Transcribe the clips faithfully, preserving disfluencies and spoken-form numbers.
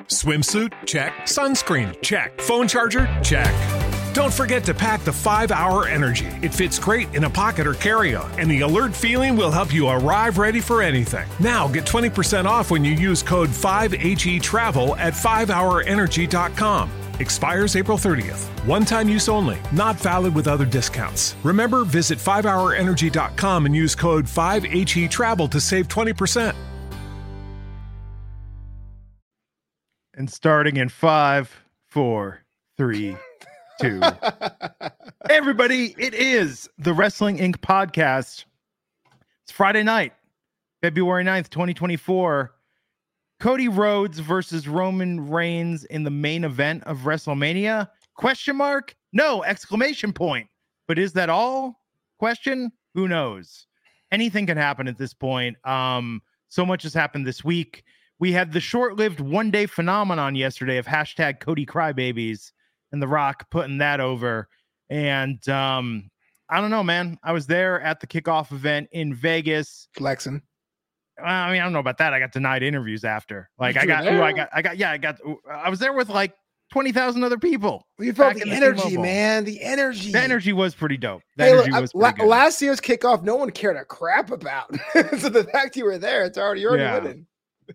Swimsuit? Check. Sunscreen? Check. Phone charger? Check. Don't forget to pack the five hour Energy. It fits great in a pocket or carry-on, and the alert feeling will help you arrive ready for anything. Now get twenty percent off when you use code five H E travel at five hour energy dot com. Expires April thirtieth. One-time use only. Not valid with other discounts. Remember, visit five hour energy dot com and use code five H E travel to save twenty percent. And starting in five, four, three, two. Everybody, it is the Wrestling Incorporated podcast. It's Friday night, February ninth, twenty twenty-four. Cody Rhodes versus Roman Reigns in the main event of WrestleMania? Question mark? No, exclamation point. But is that all? Question? Who knows? Anything can happen at this point. Um, so much has happened this week. We had the short-lived one-day phenomenon yesterday of hashtag Cody Crybabies and The Rock putting that over. And um, I don't know, man. I was there at the kickoff event in Vegas. Flexing. I mean, I don't know about that. I got denied interviews after. Like, I got, ooh, I got, I got, yeah, I got, I was there with like twenty thousand other people. You felt the energy, man. The energy. The energy was pretty dope. The hey, energy look, was I, pretty good. Last year's kickoff, no one cared a crap about. So the fact you were there, it's already, you're already Yeah. winning.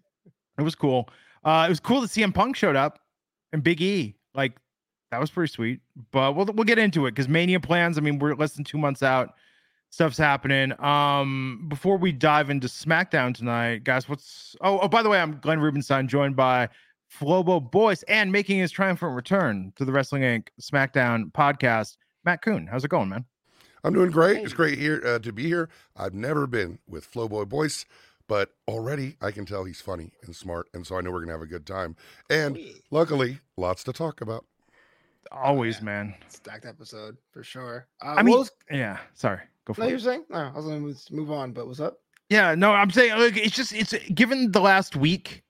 It was cool. Uh, it was cool that C M Punk showed up and Big E. Like, that was pretty sweet. But we'll we'll get into it because Mania plans. I mean, we're less than two months out. Stuff's happening. Um, before we dive into SmackDown tonight, guys, what's oh oh by the way, I'm Glenn Rubenstein, joined by Flobo Boyce, and making his triumphant return to the Wrestling Incorporated SmackDown podcast, Matt Kuhn. How's it going, man? I'm doing great. It's great here uh, to be here. I've never been with Flowboy Boyce, but already I can tell he's funny and smart, and so I know we're gonna have a good time. And luckily, lots to talk about. Always, Oh, yeah. man. Stacked episode for sure. Uh, I mean, what was, yeah. Sorry, go for no, it. you're saying? No, I was going to move on, but what's up? Yeah, no, I'm saying like, it's just it's given the last week,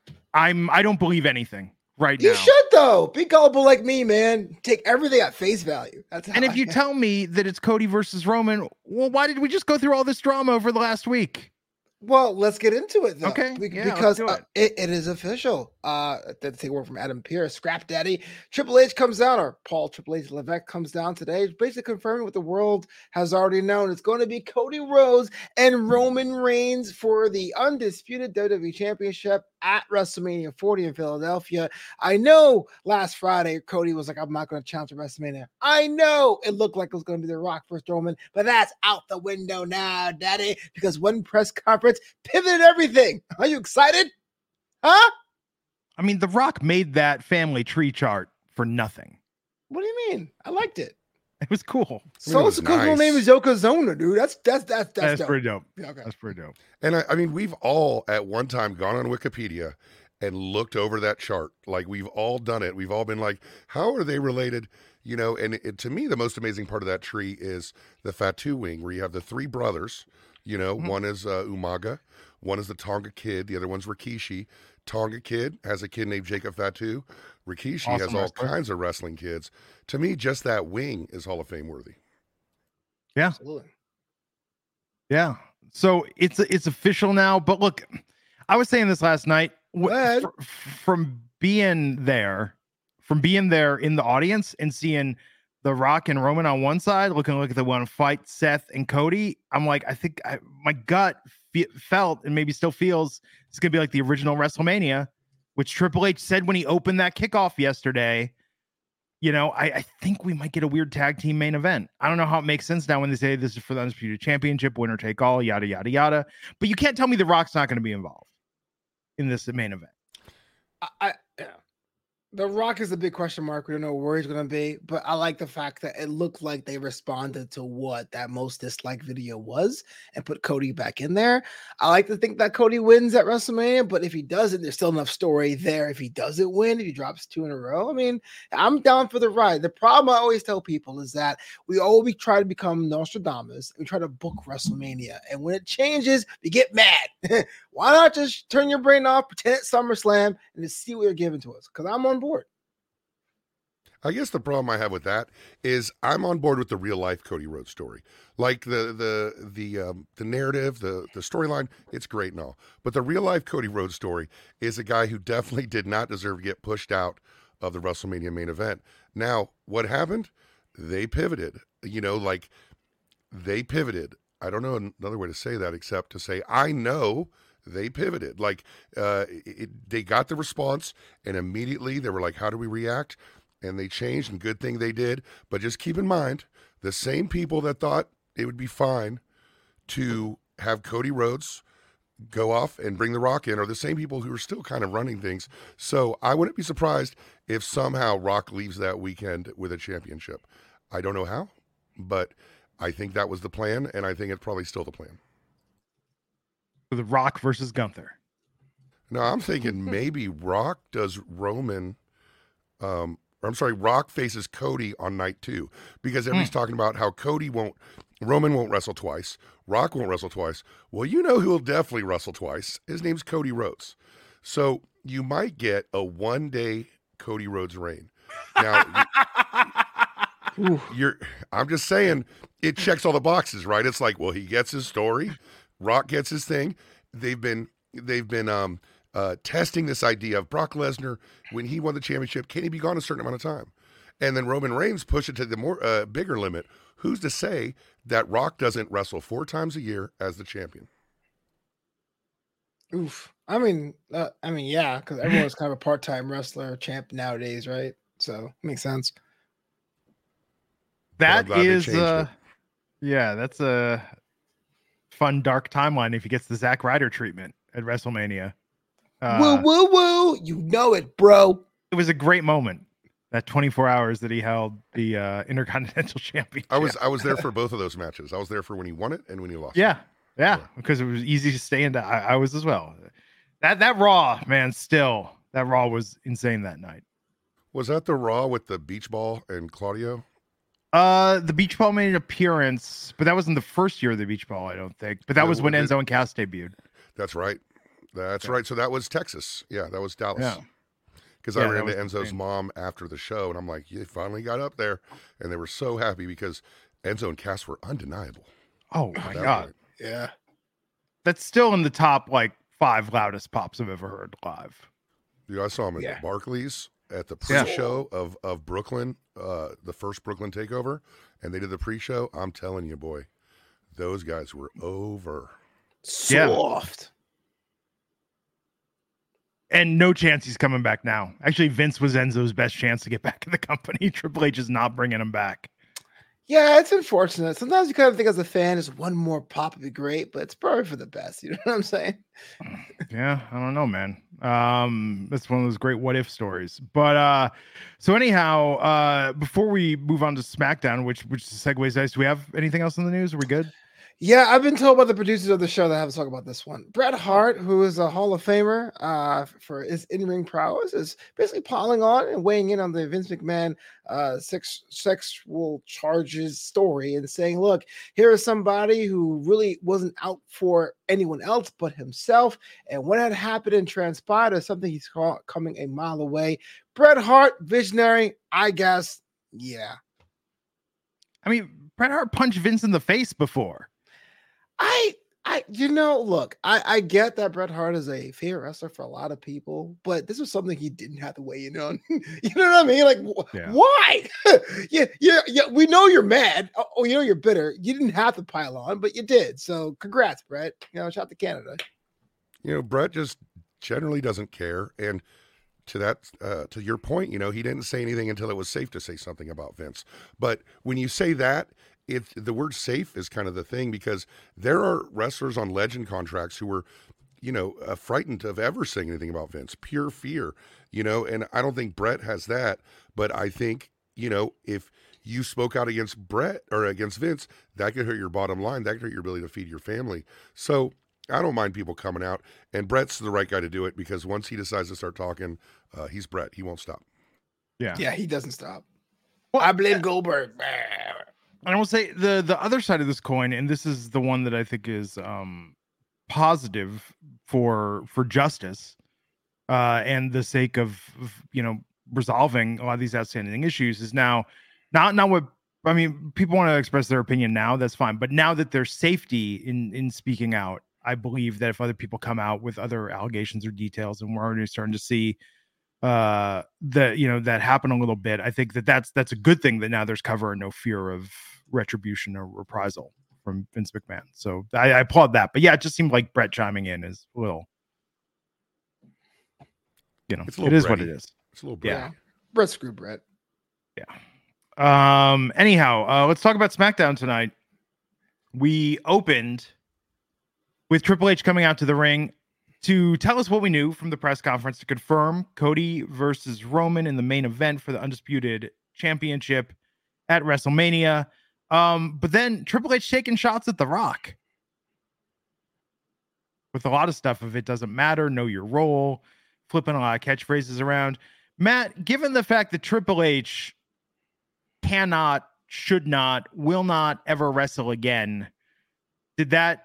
I'm I don't believe anything right You now. should though. Be gullible like me, man. Take everything at face value. That's how And if I you am. tell me that it's Cody versus Roman, well, why did we just go through all this drama over the last week? Well, let's get into it, though. Okay, Be- yeah, let's because do uh, it. it, it is official. Uh, to take word from Adam Pearce, Scrap Daddy, Triple H comes down, or Paul Triple H Levesque comes down today, basically confirming what the world has already known. It's going to be Cody Rhodes and Roman Reigns for the undisputed W W E Championship at WrestleMania forty in Philadelphia. I know last Friday Cody was like, "I'm not going to challenge at WrestleMania." I know it looked like it was going to be The Rock versus Roman, but that's out the window now, Daddy, because one press conference pivoted everything. Are you excited? Huh? I mean, The Rock made that family tree chart for nothing. What do you mean? I liked it. It was cool. So was it's because my nice. name is Yokozuna, dude. That's that's that's that's, That's dope. pretty dope. Yeah, okay. That's pretty dope. And I, I mean, we've all at one time gone on Wikipedia and looked over that chart. Like we've all done it. We've all been like, how are they related? You know, and it, to me, the most amazing part of that tree is the Fatu wing, where you have the three brothers. You know, Mhm. one is uh, Umaga, one is the Tonga Kid, the other one's Rikishi. Tonga Kid has a kid named Jacob Fatu. Rikishi Awesome has all wrestler. kinds of wrestling kids. To me, just that wing is Hall of Fame worthy. Absolutely. Yeah. So it's it's official now. But look, I was saying this last night. Go ahead. Fr- from being there, from being there in the audience and seeing The Rock and Roman on one side, looking like they want to fight Seth and Cody, I'm like, I think I, my gut fe- felt and maybe still feels it's gonna be like the original WrestleMania, which Triple H said when he opened that kickoff yesterday. You know, I, I think we might get a weird tag team main event. I don't know how it makes sense now when they say this is for the Undisputed Championship, winner take all, yada, yada, yada. But you can't tell me The Rock's not going to be involved in this main event. I, I yeah. The Rock is a big question mark. We don't know where he's going to be, but I like the fact that it looked like they responded to what that most disliked video was and put Cody back in there. I like to think that Cody wins at WrestleMania, but if he doesn't, there's still enough story there. If he doesn't win, if he drops two in a row, I mean, I'm down for the ride. The problem I always tell people is that we always try to become Nostradamus and we try to book WrestleMania. And when it changes, we get mad. Why not just turn your brain off, pretend it's SummerSlam, and just see what you're giving to us? Because I'm on board. I guess the problem I have with that is I'm on board with the real life Cody Rhodes story. Like the the the um, the narrative, the the storyline, it's great and all. But the real life Cody Rhodes story is a guy who definitely did not deserve to get pushed out of the WrestleMania main event. Now, what happened? They pivoted. You know, like they pivoted. I don't know another way to say that except to say I know they pivoted. Like uh, it, they got the response, and immediately they were like, "How do we react?" And they changed, and good thing they did. But just keep in mind, the same people that thought it would be fine to have Cody Rhodes go off and bring The Rock in are the same people who are still kind of running things. So I wouldn't be surprised if somehow Rock leaves that weekend with a championship. I don't know how, but I think that was the plan, and I think it's probably still the plan. The Rock versus Gunther. No, I'm thinking maybe Rock does Roman... Um, I'm sorry, Rock faces Cody on night two because everybody's mm. talking about how Cody won't, Roman won't wrestle twice, Rock won't wrestle twice. Well, you know who will definitely wrestle twice? His name's Cody Rhodes. So you might get a one-day Cody Rhodes reign. Now, you, you're, I'm just saying, it checks all the boxes, right? It's like, well, he gets his story, Rock gets his thing. They've been, they've been, um, Uh, testing this idea of Brock Lesnar, when he won the championship, can he be gone a certain amount of time? And then Roman Reigns pushed it to the more uh, bigger limit. Who's to say that Rock doesn't wrestle four times a year as the champion? Oof. I mean, uh, I mean, yeah, because everyone's kind of a part-time wrestler champ nowadays, right? So makes sense. That is, uh, yeah, that's a fun dark timeline if he gets the Zack Ryder treatment at WrestleMania. Uh, woo, woo, woo. You know it, bro. It was a great moment. That twenty-four hours that he held the uh, Intercontinental Championship. I was I was there for both of those matches. I was there for when he won it and when he lost yeah, it. Yeah, yeah, because it was easy to stay in. I, I was as well. That that Raw, man, still, that Raw was insane that night. Was that the Raw with the beach ball and Claudio? Uh, the beach ball made an appearance, but that wasn't the first year of the beach ball, I don't think. But that no, was when Enzo it, and Cass debuted. That's right. That's yeah. right. So that was Texas. Yeah, that was Dallas. Yeah. Because yeah, I ran into Enzo's mom after the show, and I'm like, you finally got up there. And they were so happy because Enzo and Cass were undeniable. Oh, my God. Point. Yeah. That's still in the top, like, five loudest pops I've ever heard live. Dude, I saw him at yeah. Barclays at the pre-show yeah. of, of Brooklyn, uh, the first Brooklyn takeover, and they did the pre-show. I'm telling you, boy, those guys were over. Soft. Yeah. And no chance he's coming back now. Actually, Vince was Enzo's best chance to get back in the company. Triple H is not bringing him back. Yeah, it's unfortunate. Sometimes you kind of think as a fan, is one more pop would be great, but it's probably for the best. You know what I'm saying? Yeah, I don't know, man. Um, that's one of those great what if stories. But uh, so anyhow, uh, before we move on to SmackDown, which which segues nice, do we have anything else in the news? Are we good? Yeah, I've been told by the producers of the show that I have to talk about this one. Bret Hart, who is a Hall of Famer uh, for his in-ring prowess, is basically piling on and weighing in on the Vince McMahon uh, sex, sexual charges story and saying, look, here is somebody who really wasn't out for anyone else but himself. And what had happened and transpired is something he's call, coming a mile away. Bret Hart, visionary, I guess, yeah. I mean, Bret Hart punched Vince in the face before. I, I, you know, look, I, I get that Bret Hart is a favorite wrestler for a lot of people, but this was something he didn't have to weigh in on. You know what I mean? Like, yeah. why? yeah, yeah, yeah. We know you're mad. Oh, you know you're bitter. You didn't have to pile on, but you did. So, congrats, Bret. You know, shout out to Canada. You know, Bret just generally doesn't care, and to that, uh, to your point, you know, he didn't say anything until it was safe to say something about Vince. But when you say that, It, the word safe is kind of the thing because there are wrestlers on legend contracts who were, you know, uh, frightened of ever saying anything about Vince, pure fear, you know, and I don't think Bret has that, but I think, you know, if you spoke out against Bret or against Vince, that could hurt your bottom line. That could hurt your ability to feed your family. So I don't mind people coming out, and Bret's the right guy to do it because once he decides to start talking, uh, he's Bret. He won't stop. Yeah. Yeah, he doesn't stop. Well, I blame yeah. Goldberg. And I will say the the other side of this coin, and this is the one that I think is um, positive for for justice uh, and the sake of, of you know resolving a lot of these outstanding issues is now not not what I mean. People want to express their opinion now, that's fine. But now that there's safety in in speaking out, I believe that if other people come out with other allegations or details, and we're already starting to see uh that you know that happen a little bit, I think that that's that's a good thing that now there's cover and no fear of retribution or reprisal from Vince McMahon. So I, I applaud that. But yeah, it just seemed like Brett chiming in is a little, you know, it is what it is. It's a little yeah. yeah. Brett screw Brett. Yeah. Um. Anyhow, uh, let's talk about SmackDown tonight. We opened with Triple H coming out to the ring to tell us what we knew from the press conference to confirm Cody versus Roman in the main event for the Undisputed Championship at WrestleMania. Um, but then Triple H taking shots at The Rock with a lot of stuff of it doesn't matter, know your role, flipping a lot of catchphrases around. Matt, given the fact that Triple H cannot, should not, will not ever wrestle again, did that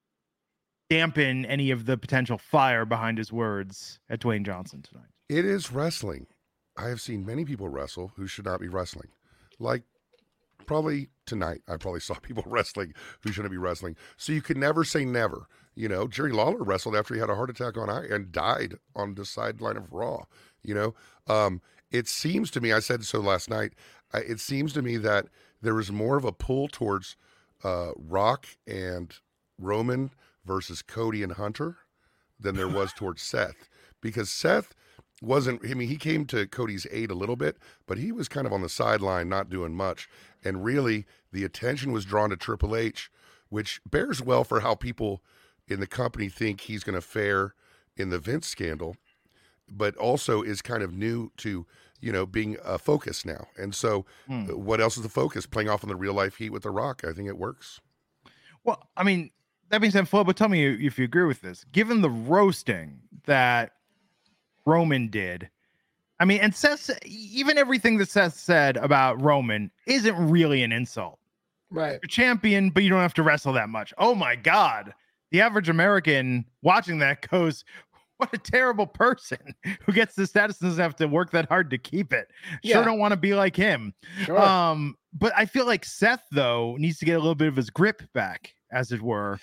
dampen any of the potential fire behind his words at Dwayne Johnson tonight? It is wrestling. I have seen many people wrestle who should not be wrestling. Like probably tonight, I probably saw people wrestling who shouldn't be wrestling. So you could never say never. You know, Jerry Lawler wrestled after he had a heart attack on I and died on the sideline of Raw. You know, um, it seems to me, I said so last night, I, it seems to me that there was more of a pull towards uh, Rock and Roman versus Cody and Hunter than there was towards Seth, because Seth wasn't, I mean, he came to Cody's aid a little bit, but he was kind of on the sideline, not doing much. And really the attention was drawn to Triple H, which bears well for how people in the company think he's going to fare in the Vince scandal, but also is kind of new to, you know, being a focus now. And so hmm. what else is the focus? Playing off on the real life heat with The Rock. I think it works. Well, I mean, that being said, Flo, but tell me if you agree with this. Given the roasting that Roman did, I mean, and Seth, even everything that Seth said about Roman isn't really an insult. Right. You're champion, but you don't have to wrestle that much. Oh my God. The average American watching that goes, what a terrible person who gets the status and doesn't have to work that hard to keep it. Sure, yeah. Don't want to be like him. Sure. Um, but I feel like Seth, though, needs to get a little bit of his grip back, as it were.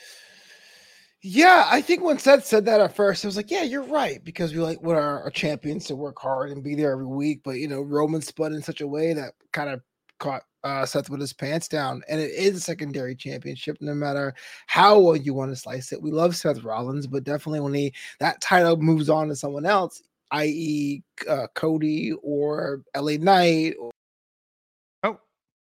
Yeah, I think when Seth said that at first, I was like, yeah, you're right, because we like want our, our champions to work hard and be there every week. But, you know, Roman spun in such a way that kind of caught uh, Seth with his pants down. And it is a secondary championship, no matter how well you want to slice it. We love Seth Rollins, but definitely when he that title moves on to someone else, that is, uh, Cody or L A Knight. Or- oh,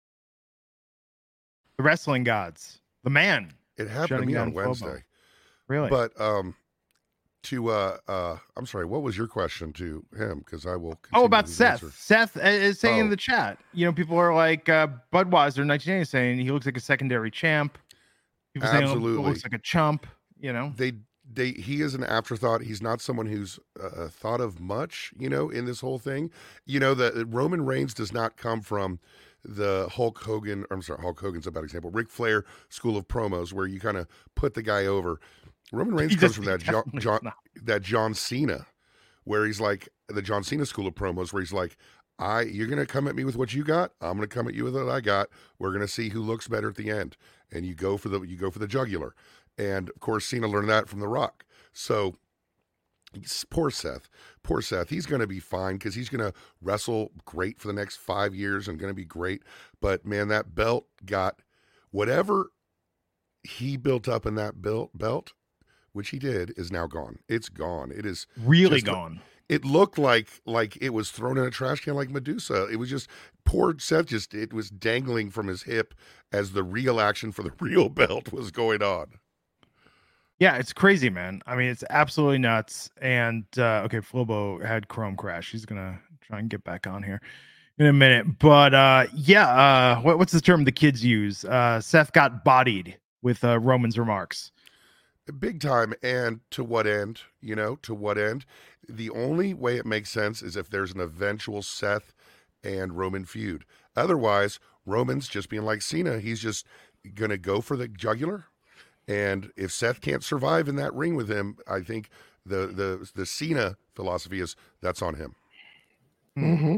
the wrestling gods, the man. It happened to me on Wednesday. Flobo. Really? But um, to uh, uh, I'm sorry. What was your question to him? Because I will. Oh, about Seth. Answer. Seth is saying oh. in the chat. You know, people are like uh, Budweiser nineteen eighty saying he looks like a secondary champ. People Absolutely, saying he looks like a chump. You know, they they he is an afterthought. He's not someone who's uh, thought of much. You know, in this whole thing. You know, the Roman Reigns does not come from the Hulk Hogan. I'm sorry, Hulk Hogan's a bad example. Ric Flair school of promos, where you kind of put the guy over. Roman Reigns comes from that John, John that John Cena, where he's like the John Cena school of promos, where he's like, "I, you're gonna come at me with what you got. I'm gonna come at you with what I got. We're gonna see who looks better at the end." And you go for the you go for the jugular. And of course, Cena learned that from The Rock. So poor Seth, poor Seth. He's gonna be fine because he's gonna wrestle great for the next five years and gonna be great. But man, that belt got whatever he built up in that belt belt. Which he did, is now gone. It's gone. It is really just, gone. It looked like like it was thrown in a trash can like Medusa. It was just poor Seth. Just it was dangling from his hip as the real action for the real belt was going on. Yeah, it's crazy, man. I mean, it's absolutely nuts. And uh, okay, Flobo had Chrome crash. He's gonna try and get back on here in a minute. But uh, yeah, uh, what, what's the term the kids use? Uh, Seth got bodied with uh, Roman's remarks. Big time. And to what end? You know, to what end? The only way it makes sense is if there's an eventual Seth and Roman feud. Otherwise, Roman's just being like Cena. He's just going to go for the jugular. And if Seth can't survive in that ring with him, I think the the the Cena philosophy is that's on him. Hmm. Mm-hmm.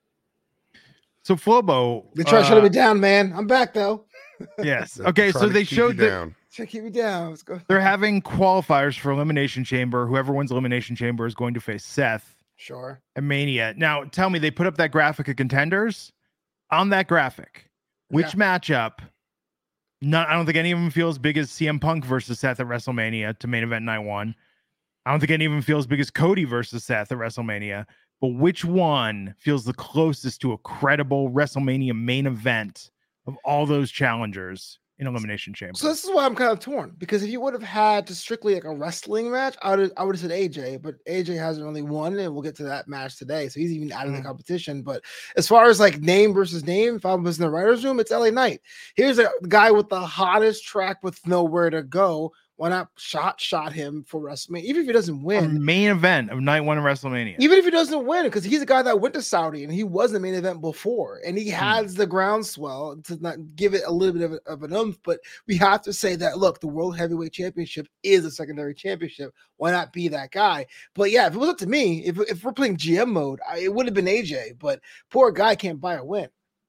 So Flobo, They try to uh, shut me down, man. I'm back though. yes. They're Okay, trying so to they keep you showed that down. Try to keep me down. Let's go. they're having qualifiers for Elimination Chamber. Whoever wins Elimination Chamber is going to face Seth Sure. and Mania. Now, tell me, they put up that graphic of contenders. On that graphic, which Yeah. matchup? Not, I don't think any of them feel as big as C M Punk versus Seth at WrestleMania to main event night one. I don't think any of them feel as big as Cody versus Seth at WrestleMania. But which one feels the closest to a credible WrestleMania main event of all those challengers in Elimination Chamber? So this is why I'm kind of torn, because if you would have had to strictly like a wrestling match, I would I would have said A J, but A J hasn't really won, and we'll get to that match today. So he's even out of the Mm. competition. But as far as like name versus name, if I was in the writer's room, it's L A Knight. Here's a guy with the hottest track with nowhere to go. Why not shot shot him for WrestleMania? Even if he doesn't A win, main event of night one of WrestleMania. even if he doesn't win, because he's a guy that went to Saudi and he was the main event before, and he Hmm. has the groundswell to not give it a little bit of, a- of an oomph. But we have to say that look, the World Heavyweight Championship is a secondary championship. Why not be that guy? But yeah, if it was up to me, if, if we're playing G M mode, I, it would have been A J. But poor guy can't buy a win.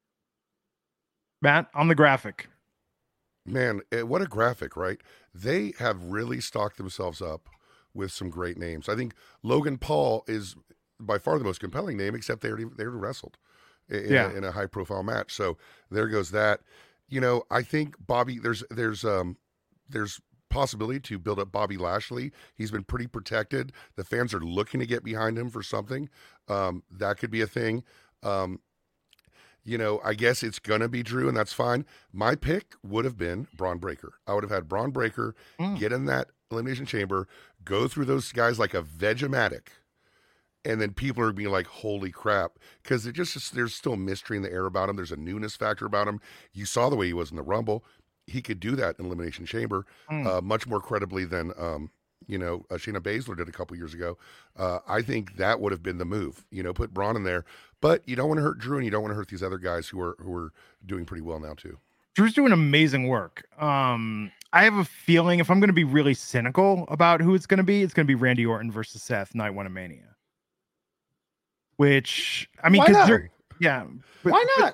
Matt, on the graphic. Man, eh, what a graphic, right? They have really stocked themselves up with some great names. I think Logan Paul is by far the most compelling name, except they already they already wrestled in, Yeah. a, in a high profile match. So there goes that. You know, I think Bobby there's there's um there's possibility to build up Bobby Lashley. He's been pretty protected. The fans are looking to get behind him for something. Um, that could be a thing. Um, you know, I guess it's going to be Drew, and that's fine. My pick would have been Braun Breaker. I would have had Braun Breaker Mm. get in that Elimination Chamber, go through those guys like a Vegematic, and then people are being like, holy crap, because it just, there's still mystery in the air about him. There's a newness factor about him. You saw the way he was in the Rumble. He could do that in Elimination Chamber Mm. uh, much more credibly than, um, you know, uh, Shayna Baszler did a couple years ago. Uh, I think that would have been the move. You know, put Braun in there, but you don't want to hurt Drew, and you don't want to hurt these other guys who are who are doing pretty well now too. Drew's doing amazing work. Um, I have a feeling if I'm going to be really cynical about who it's going to be, it's going to be Randy Orton versus Seth Night One of Mania. Which I mean, Why because not? they're yeah, but- Why but not?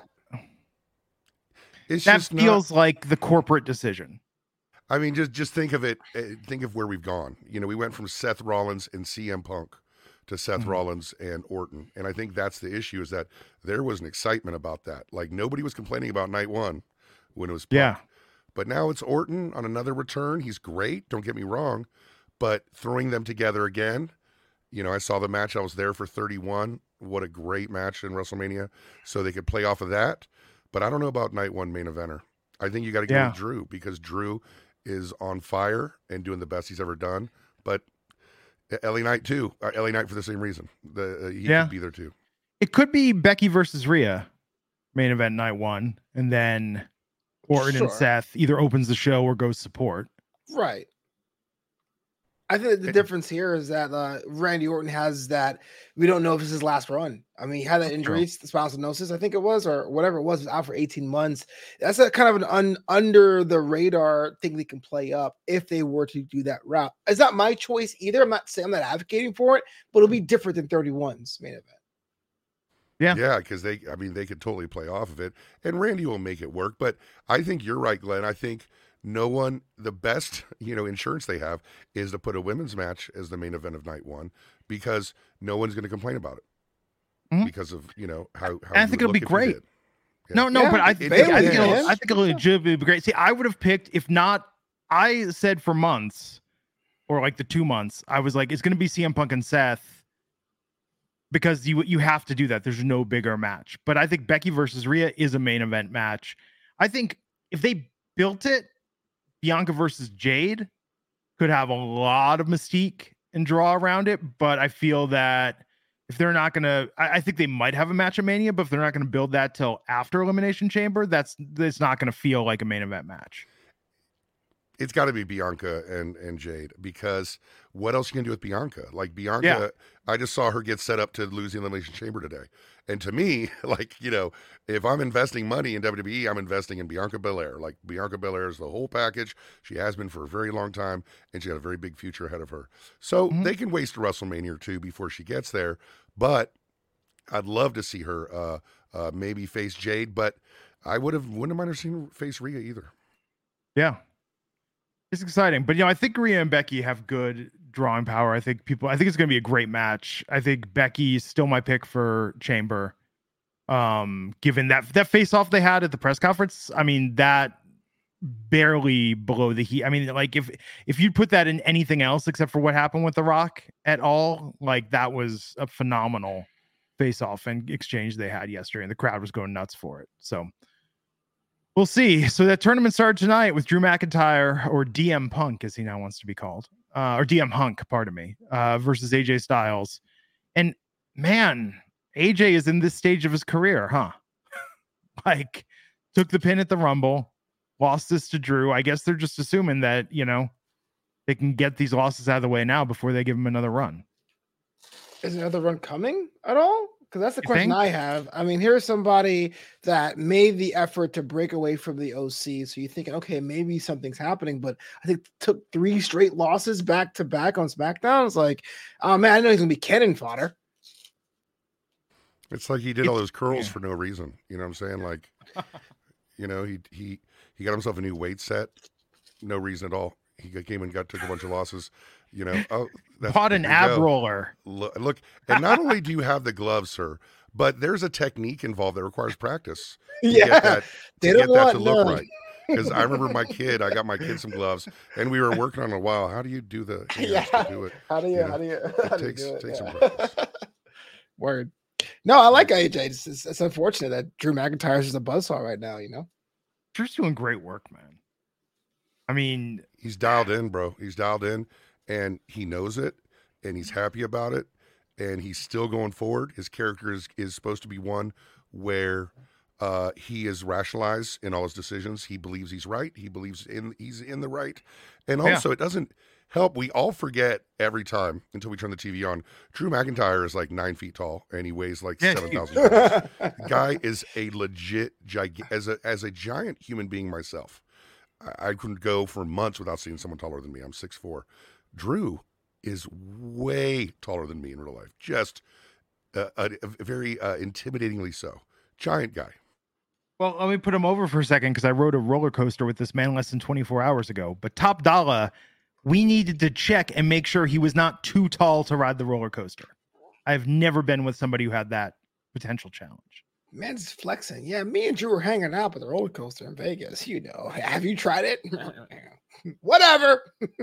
It's That just not- feels like the corporate decision. I mean, just just think of it. uh, Think of where we've gone. You know, we went from Seth Rollins and C M Punk to Seth Mhm. Rollins and Orton, and I think that's the issue. Is that there was an excitement about that. Like nobody was complaining about night one when it was Punk. Yeah. But now it's Orton on another return. He's great. Don't get me wrong, but throwing them together again. You know, I saw the match. I was there for thirty-one. What a great match in WrestleMania. So they could play off of that. But I don't know about night one main eventer. I think you got to go Yeah. with Drew because Drew is on fire and doing the best he's ever done. But L A Knight too. Uh, L A Knight for the same reason. The uh, he Yeah. could be there too. It could be Becky versus Rhea, main event night one, and then Orton and Sure. Seth either opens the show or goes support. Right. I think the Eh. difference here is that uh, Randy Orton has that. We don't know if it's his last run. I mean, he had that injury, the spinal stenosis, I think it was, or whatever it was, was out for eighteen months. That's a kind of an un, under the radar thing they can play up if they were to do that route. It's not my choice either. I'm not saying I'm not advocating for it, but it'll be different than thirty-one's main event. Yeah. Yeah, because they, I mean, they could totally play off of it, and Randy will make it work. But I think you're right, Glenn. I think no one, the best, you know, insurance they have is to put a women's match as the main event of night one because no one's going to complain about it Mhm. because of you know how. how I you think would it'll be look if you great. did. Yeah. No, no, Yeah, but I, it- think, Bayley I think it'll, can. I think it'll legitimately be great. See, I would have picked if not. I said for months, or like the two months, I was like, it's going to be C M Punk and Seth because you you have to do that. There's no bigger match. But I think Becky versus Rhea is a main event match. I think if they built it, Bianca versus Jade could have a lot of mystique and draw around it. But I feel that if they're not gonna, I, I think they might have a match at Mania, but if they're not gonna build that till after Elimination Chamber, that's that's not gonna feel like a main event match. It's got to be Bianca and, and Jade because what else you can do with Bianca? Like Bianca, I just saw her get set up to lose the Elimination Chamber today. And to me, like, you know, if I'm investing money in W W E, I'm investing in Bianca Belair. Like Bianca Belair is the whole package. She has been for a very long time, and she got a very big future ahead of her. So Mhm. they can waste a WrestleMania or two before she gets there. But I'd love to see her uh, uh, maybe face Jade, but I would have wouldn't have minded seeing her face Rhea either. Yeah. It's exciting. But, you know, I think Rhea and Becky have good drawing power. I think people, I think it's going to be a great match. I think Becky's still my pick for Chamber. Um, given that that face off they had at the press conference, I mean, that barely below the heat. I mean, like if if you put that in anything else except for what happened with The Rock at all, like that was a phenomenal face off and exchange they had yesterday, and the crowd was going nuts for it. So we'll see. So that tournament started tonight with Drew McIntyre, or D M Punk as he now wants to be called, uh, or D M Hunk, pardon me, uh, versus A J Styles. And man, A J is in this stage of his career, huh? Like, took the pin at the Rumble, lost this to Drew. I guess they're just assuming that, you know, they can get these losses out of the way now before they give him another run. Is another run coming at all? Because that's the You question think? I have. I mean, here's somebody that made the effort to break away from the O C. So you're thinking, okay, maybe something's happening, but I think took three straight losses back to back on SmackDown. It's like, oh man, I know he's gonna be cannon fodder. It's like he did all It's- those curls yeah. for no reason. You know what I'm saying? Like, you know, he he he got himself a new weight set, no reason at all. He got- came and got took a bunch of losses. You know, oh, that's, Bought an here you ab go. roller. Look, look, and not only do you have the gloves, sir, but there's a technique involved that requires practice. To Yeah, get that, they to don't get that to want look none. right. Because I remember my kid, I got my kid some gloves, and we were working on it a while. How do you do the hands Yeah. to do it? How do you? You know, how do you? it How do you takes- do it? takes some Yeah. practice. Word. No, I like A J. It's, it's, it's unfortunate that Drew McIntyre is just a buzzsaw right now. You know. Drew's doing great work, man. I mean, He's dialed in, bro. He's dialed in, and he knows it, and he's happy about it, and he's still going forward. His character is, is supposed to be one where uh, he is rationalized in all his decisions. He believes he's right. He believes in he's in the right, and Yeah. also it doesn't help. We all forget every time until we turn the T V on. Drew McIntyre is like nine feet tall, and he weighs like Yeah, seven he- thousand pounds. Guy is a legit giga- as a as a giant human being myself. I, I couldn't go for months without seeing someone taller than me. I'm six foot four. Drew is way taller than me in real life. Just uh, a, a very uh, intimidatingly so. Giant guy. well, let me put him over for a second because I rode a roller coaster with this man less than twenty-four hours ago. But Top Dollar, we needed to check and make sure he was not too tall to ride the roller coaster. I've never been with somebody who had that potential challenge. Man's flexing. Yeah, me and Drew were hanging out at the roller coaster in Vegas. You know, have you tried it? Whatever.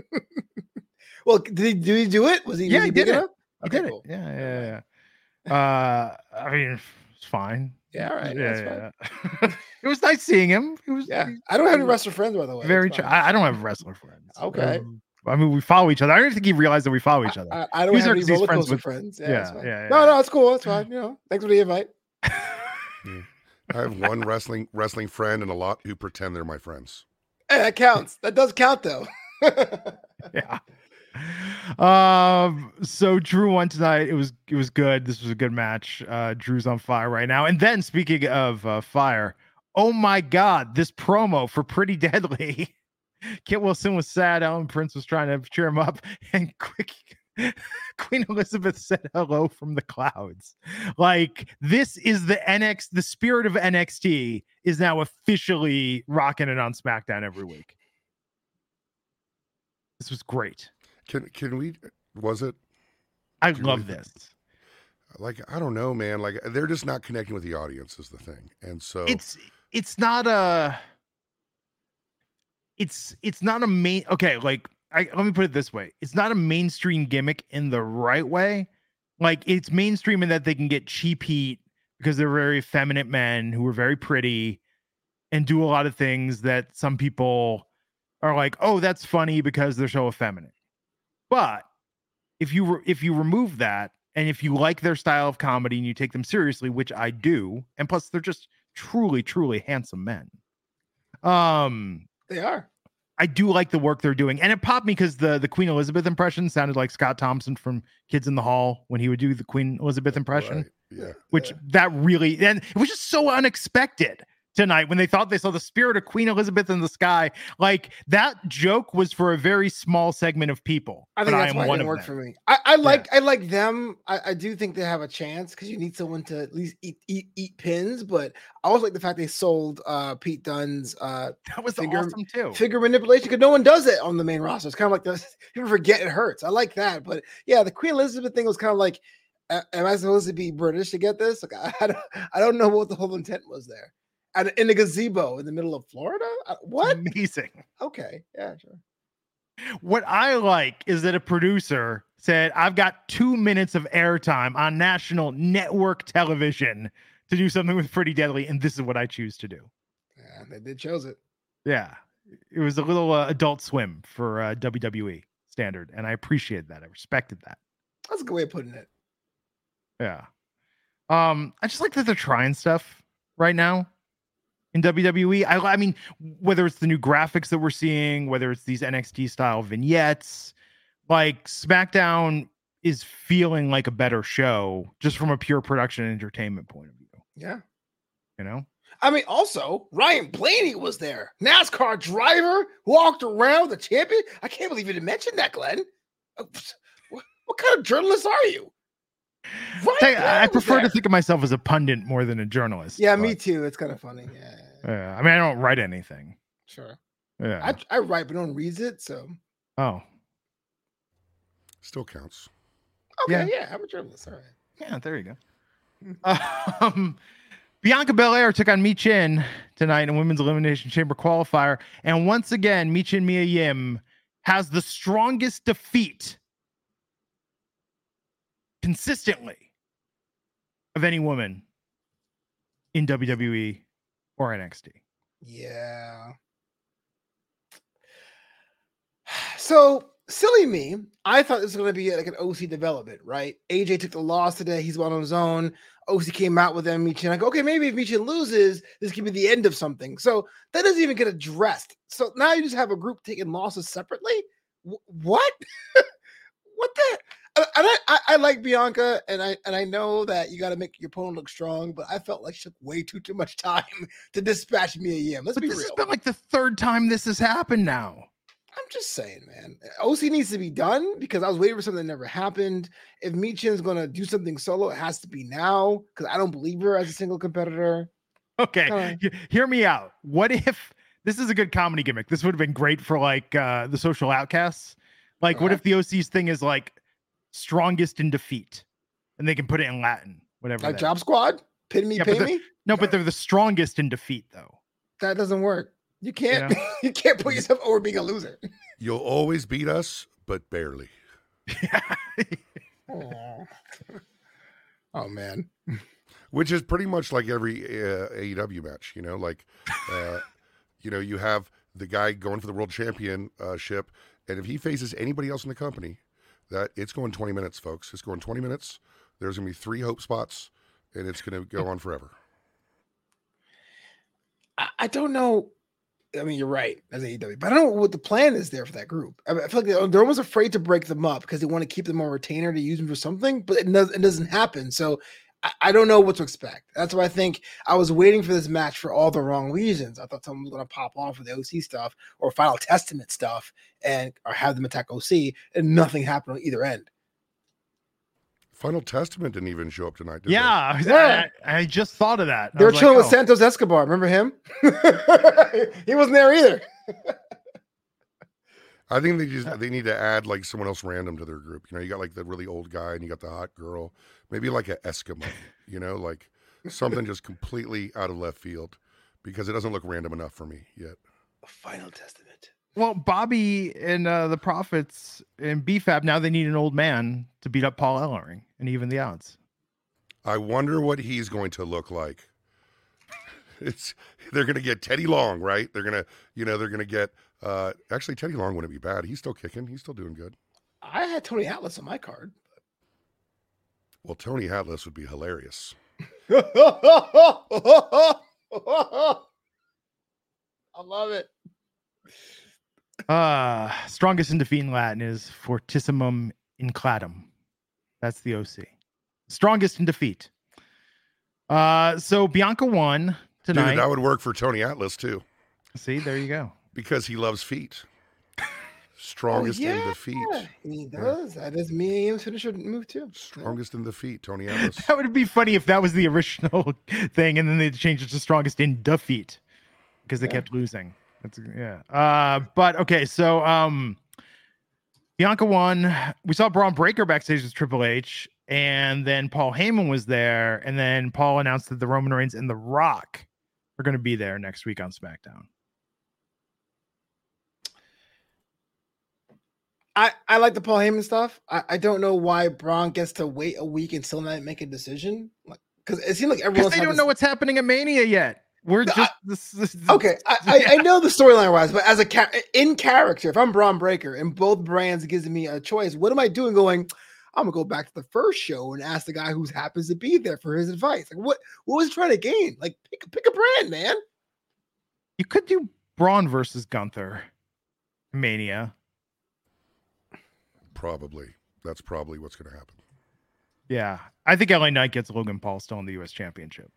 Well, did he, did he do it? Was he? Yeah, was he he big did it. enough? He Okay, did cool. it. Yeah, yeah, yeah. Uh, I mean, it's fine. Yeah, all right. that's fine. Yeah, yeah. It was nice seeing him. It was Yeah, I don't have any wrestler friends, by the way. very. It's Ch- fine. I, I don't have wrestler friends. Okay. Um, I mean, we follow each other. I don't even think he realized that we follow each other. I, I don't He's have our- any 'cause he's roller friends coaster with- friends. Yeah, yeah, it's fine. yeah, No, yeah. no, it's cool. It's fine. You know, thanks for the invite. I have one wrestling wrestling friend and a lot who pretend they're my friends. Hey, that counts. That does count, though. Yeah. Um. So Drew won tonight. It was it was good. This was a good match. Uh, Drew's on fire right now. And then speaking of uh, fire, oh my God, this promo for Pretty Deadly. Kit Wilson was sad. Ellen Prince was trying to cheer him up, and quick. Queen Elizabeth said hello from the clouds. Like, this is the N X, the spirit of N X T is now officially rocking it on SmackDown every week. This was great. Can can we? Was it I Do you love really- this. like I don't know, man. Like they're just not connecting with the audience is the thing, and so It's it's not a it's it's not a main okay, like I let me put it this way. It's not a mainstream gimmick in the right way. Like, it's mainstream in that they can get cheap heat because they're very effeminate men who are very pretty and do a lot of things that some people are like, oh, that's funny because they're so effeminate. But if you re- if you remove that, and if you like their style of comedy and you take them seriously, which I do, and plus they're just truly, truly handsome men. Um, They are. I do like the work they're doing, and it popped me because the the Queen Elizabeth impression sounded like Scott Thompson from Kids in the Hall when he would do the Queen Elizabeth impression. right, yeah. Which Yeah. that really, and it was just so unexpected tonight when they thought they saw the spirit of Queen Elizabeth in the sky. Like, that joke was for a very small segment of people. I think but that's I am why it one didn't of work them. for me. I, I like Yeah. I like them. I, I do think they have a chance because you need someone to at least eat eat eat pins. But I also like the fact they sold uh, Pete Dunne's uh, That was figure awesome too. figure manipulation because no one does it on the main roster. It's kind of like this. People forget it hurts. I like that. But yeah, the Queen Elizabeth thing was kind of like, a- am I supposed to be British to get this? Like, I, I don't I don't know what the whole intent was there. And in a gazebo in the middle of Florida. Uh, What? Amazing. Okay, yeah, sure. What I like is that a producer said, I've got two minutes of airtime on national network television to do something with Pretty Deadly, and this is what I choose to do. Yeah, they did chose it. Yeah. It was a little uh, Adult Swim for uh, W W E standard, and I appreciated that. I respected that. That's a good way of putting it. Yeah. Um, I just like that they're trying stuff right now in W W E. I, I mean, whether it's the new graphics that we're seeing, whether it's these N X T style vignettes, like SmackDown is feeling like a better show just from a pure production and entertainment point of view. Yeah. You know? I mean, also, Ryan Blaney was there. NASCAR driver, walked around the champion. I can't believe you didn't mention that, Glenn. Uh, What, what kind of journalist are you? Ryan Tell you, Blaney I was prefer to there. think of myself as a pundit more than a journalist. Yeah, but, me too. It's kind of funny. Yeah, Yeah, I mean, I don't write anything. sure. Yeah. I, I write, but no one reads it. So, oh, Still counts. okay, Yeah. yeah, I'm a journalist. All right. yeah, there you go. Um, Bianca Belair took on Mi Chin tonight in a women's elimination chamber qualifier. And once again, Mi Chin Mia Yim has the strongest defeat consistently of any woman in W W E or N X T. Yeah. So silly me. I thought this was going to be like an O C development, right? A J took the loss today. He's won on his own. O C came out with them. Michin. I go, okay, maybe if Michin loses, this could be the end of something. So that doesn't even get addressed. So now you just have a group taking losses separately. Wh- what? What the? And I, I, I like Bianca, and I and I know that you got to make your opponent look strong, but I felt like she took way too too much time to dispatch Mia Yim. Let's But be this real. has been like the third time this has happened now. I'm just saying, man. O C needs to be done because I was waiting for something that never happened. If Michin's gonna do something solo, it has to be now because I don't believe her as a single competitor. Okay, Alright. he- hear me out. What if this is a good comedy gimmick? This would have been great for like uh, the Social Outcasts. Like, what Okay. if the O C's thing is like strongest in defeat, and they can put it in Latin, whatever. Like that Job is. Squad, pin me, Yeah, pay but the- me. No, but they're the strongest in defeat, though. That doesn't work. You can't. You You can't put yourself over being a loser. You'll always beat us, but barely. Oh, oh man. Which is pretty much like every uh, A E W match, you know, like, uh, you know, you have the guy going for the world championship, and if he faces anybody else in the company, that it's going twenty minutes, folks. It's going twenty minutes. There's going to be three hope spots, and it's going to go on forever. I, I don't know. I mean, you're right as A E W, but I don't know what the plan is there for that group. I, I feel like they're, they're almost afraid to break them up because they want to keep them on retainer to use them for something, but it, does, it doesn't happen. So I, I don't know what to expect. That's why I think I was waiting for this match for all the wrong reasons. I thought someone was going to pop off with the O C stuff or Final Testament stuff and or have them attack O C, and nothing happened on either end. Final Testament didn't even show up tonight, did Yeah, Yeah. I, I just thought of that. I They were was chilling like, with oh. Santos Escobar. Remember him? He wasn't there either. they? I think they just they need to add like someone else random to their group. You know, you got like the really old guy and you got the hot girl, maybe like an Eskimo. You know, like something just completely out of left field because it doesn't look random enough for me yet. Final Testament. Well, Bobby and uh, the Prophets and B F A B, now they need an old man to beat up Paul Ellering and even the odds. I wonder what he's going to look like. It's they're going to get Teddy Long, right? They're going to, you know, they're going to get. Uh, actually, Teddy Long wouldn't be bad. He's still kicking. He's still doing good. I had Tony Atlas on my card. Well, Tony Atlas would be hilarious. I love it. Uh, strongest in defeat in Latin is fortissimum incladum. That's the O C. Strongest in defeat. Uh, so Bianca won tonight. Dude, that would work for Tony Atlas too. See, there you go. Because he loves feet. Strongest oh, yeah. in the feet. He does. Yeah. That is me and finisher move too. Strongest yeah. in the feet, Tony Atlas. That would be funny if that was the original thing, and then they changed it to strongest in defeat because they yeah. kept losing. That's yeah. Uh, but okay, so um, Bianca won. We saw Braun Breaker backstage with Triple H, and then Paul Heyman was there, and then Paul announced that the Roman Reigns and The Rock are going to be there next week on SmackDown. I, I like the Paul Heyman stuff. I, I don't know why Braun gets to wait a week and still not make a decision. Like, because it seems like everyone they don't this... know what's happening at Mania yet. We're just I, this, this, this, okay. I, I, I know the storyline wise, but as a ca- in character, if I'm Braun Breaker and both brands gives me a choice, what am I doing? Going, I'm gonna go back to the first show and ask the guy who happens to be there for his advice. Like, what what was he trying to gain? Like, pick pick a brand, man. You could do Braun versus Gunther, Mania. Probably. That's probably what's going to happen. Yeah. I think L A Knight gets Logan Paul still in the U S Championship.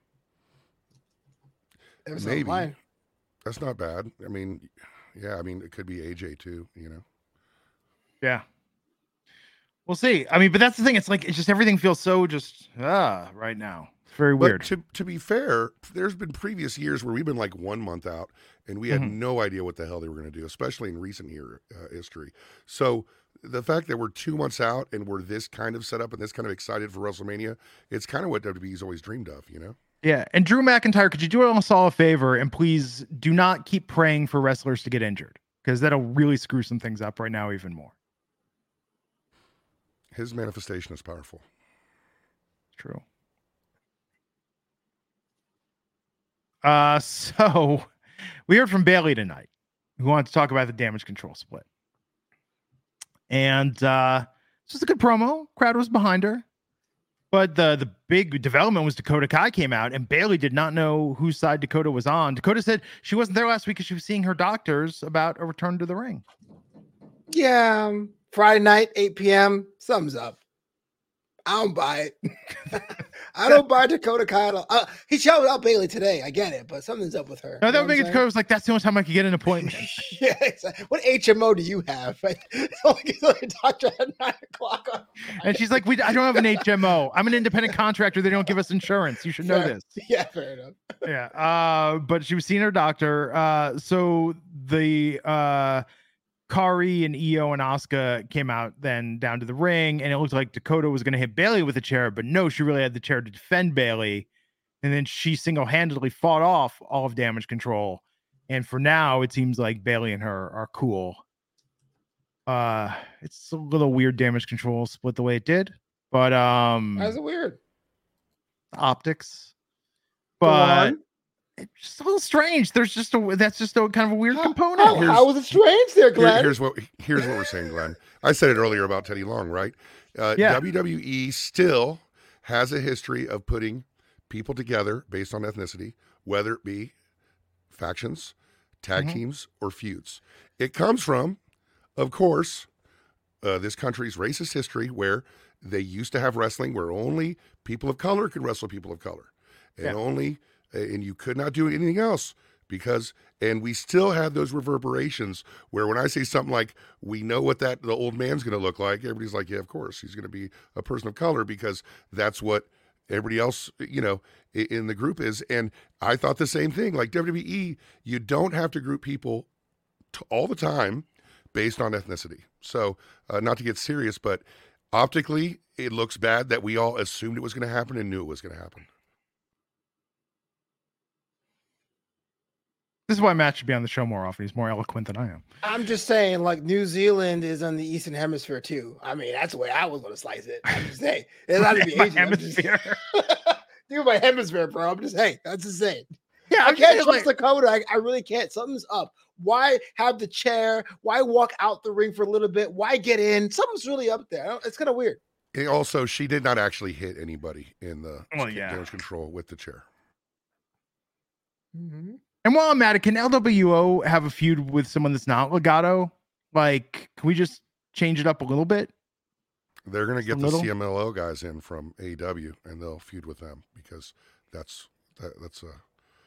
Maybe. That's not bad. I mean, yeah, I mean, it could be A J too, you know? Yeah. We'll see. I mean, but that's the thing. It's like, it's just everything feels so just, ah, right now. It's very but weird. To, to be fair, there's been previous years where we've been like one month out and we had mm-hmm. no idea what the hell they were going to do, especially in recent year uh, history. So, the fact that we're two months out and we're this kind of set up and this kind of excited for WrestleMania, it's kind of what W W E's always dreamed of, you know? Yeah. And Drew McIntyre, could you do us all a favor and please do not keep praying for wrestlers to get injured because that'll really screw some things up right now even more. His manifestation is powerful. True. Uh, so we heard from Bayley tonight who wanted to talk about the Damage Control split. And uh, it's just a good promo. Crowd was behind her. But the, the big development was Dakota Kai came out, and Bayley did not know whose side Dakota was on. Dakota said she wasn't there last week because she was seeing her doctors about a return to the ring. Yeah. Um, Friday night, eight p.m. Thumbs up. I don't buy it. I don't buy Dakota Kai. Uh, he shouted out Bayley today. I get it, but something's up with her. No, that would make it Dakota was like, that's the only time I could get an appointment. Yeah, exactly. What H M O do you have? Like, doctor at nine o'clock on and she's like, "We, I don't have an H M O. I'm an independent contractor. They don't give us insurance. You should know fair. this." Yeah, fair enough. Yeah. Uh, but she was seeing her doctor. Uh, so the uh, Kari and Io and Asuka came out then down to the ring, and it looked like Dakota was going to hit Bayley with a chair, but no, she really had the chair to defend Bayley. And then she single-handedly fought off all of Damage Control. And for now, it seems like Bayley and her are cool. Uh, it's a little weird Damage Control split the way it did, but um, how's it weird? Optics, but it's just a little strange. There's just a that's just a kind of a weird how, component. How, how was it strange there, Glenn? Here, here's what here's what we're saying, Glenn. I said it earlier about Teddy Long, right? Uh, yeah. W W E still has a history of putting people together based on ethnicity, whether it be factions, tag mm-hmm. teams, or feuds. It comes from, of course, uh, this country's racist history where they used to have wrestling where only people of color could wrestle people of color. And yeah. only, and you could not do anything else because, and we still have those reverberations where when I say something like, we know what that, the old man's going to look like, everybody's like, yeah, of course, he's going to be a person of color because that's what everybody else, you know, in the group is. And I thought the same thing. Like W W E, you don't have to group people t- all the time based on ethnicity. So uh, not to get serious, but optically, it looks bad that we all assumed it was going to happen and knew it was going to happen. This is why Matt should be on the show more often. He's more eloquent than I am. I'm just saying, like, New Zealand is on the Eastern Hemisphere, too. I mean, that's the way I was going to slice it. I'm just saying. It's not to be Asian. Hemisphere. Dude, my hemisphere, bro. I'm just saying. That's insane. Yeah, I can't trust like, Dakota. I, I really can't. Something's up. Why have the chair? Why walk out the ring for a little bit? Why get in? Something's really up there. It's kind of weird. And also, she did not actually hit anybody in the well, yeah. Damage Control with the chair. Mm-hmm. And while I'm at it, can L W O have a feud with someone that's not Legato? Like, can we just change it up a little bit? They're going to get a the little? C M L L guys in from A E W, and they'll feud with them because that's that, that's a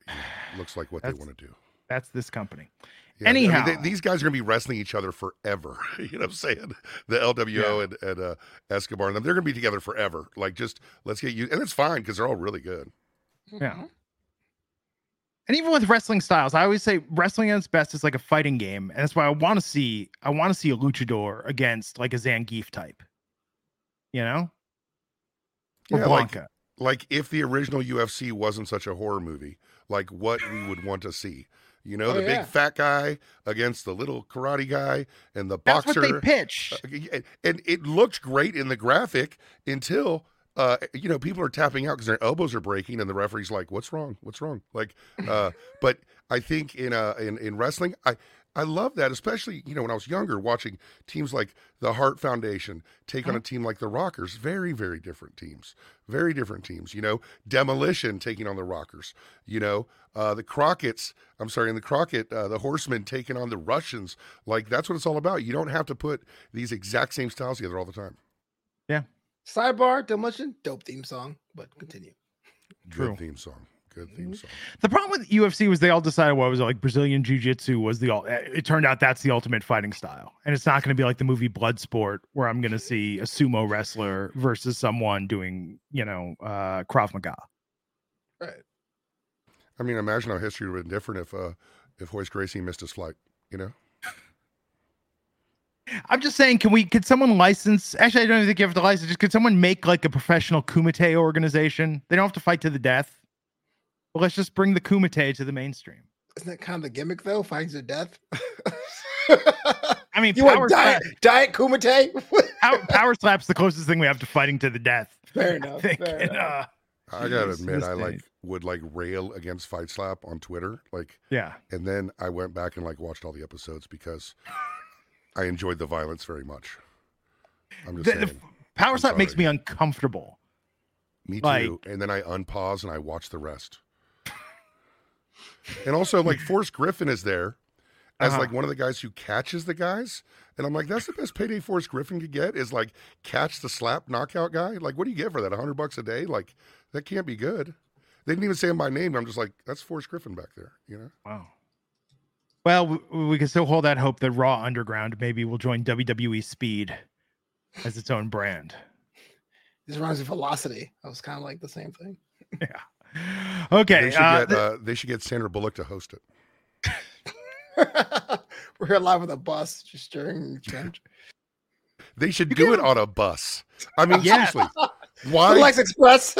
you know, looks like what they That's- want to do. That's this company. Yeah, I mean, Anyhow. they- these guys are going to be wrestling each other forever. You know what I'm saying? The L W O Yeah. and, and uh, Escobar and them, they're going to be together forever. Like, just let's get you, and it's fine because they're all really good. Yeah. And even with wrestling styles, I always say wrestling at its best is like a fighting game, and that's why I want to see I want to see a luchador against like a Zangief type, you know, or Yeah, like, Blanca. like if the original U F C wasn't such a horror movie, like what we would want to see. You know, Oh, the yeah. big fat guy against the little karate guy and the That's boxer. what they pitch. Uh, and- and it looked great in the graphic until uh you know people are tapping out because their elbows are breaking and the referee's like, what's wrong what's wrong like uh but I think in uh in, in wrestling, I I love that, especially, you know, when I was younger, watching teams like the Hart Foundation take on a team like the Rockers. Very, very different teams. Very different teams. You know, Demolition taking on the Rockers. You know, uh, the Crockett's, I'm sorry, in the Crockett, uh, the Horsemen taking on the Russians. Like, that's what it's all about. You don't have to put these exact same styles together all the time. Sidebar, Demolition, dope theme song, but continue. True. Good theme song. Good theme song. The problem with U F C was they all decided what was it, like Brazilian Jiu-Jitsu was the ul- it turned out that's the ultimate fighting style, and it's not going to be like the movie Bloodsport where I'm going to see a sumo wrestler versus someone doing, you know, uh Krav Maga. Right. I mean, imagine how history would have been different if uh if Hoist Gracie missed his flight, you know? I'm just saying, can we could someone license actually I don't even think you have to license, just could someone make like a professional kumite organization? They don't have to fight to the death. But let's just bring the kumite to the mainstream. Isn't that kind of the gimmick though? Fighting to death. I mean, You power want diet, slap, diet Kumite? power, power slap's the closest thing we have to fighting to the death. Fair I enough. think, fair and, enough. uh, I gotta Jeez, admit, this I day. like would like rail against Fight Slap on Twitter, like, yeah. and then I went back and like watched all the episodes because I enjoyed the violence very much. I'm just The, the saying, power I'm slap makes sorry. me uncomfortable. me too. like- And then I unpause and I watch the rest. And also, like, Forrest Griffin is there as Uh-huh. like one of the guys who catches the guys, and I'm like, that's the best payday Forrest Griffin could get is like catch the slap knockout guy. Like, what do you get for that? A hundred bucks a day? Like, that can't be good. They didn't even say my name. I'm just like, that's Forrest Griffin back there, you know? Wow. Well, we, we can still hold that hope that Raw Underground maybe will join W W E Speed as its own brand. This reminds me of Velocity. That was kind of like the same thing. Yeah. Okay. They should uh, get th- uh, they should get Sandra Bullock to host it. We're here live with a bus just during the trench. They should You do can- it on a bus. I mean, Yes. seriously, The why Lex Express.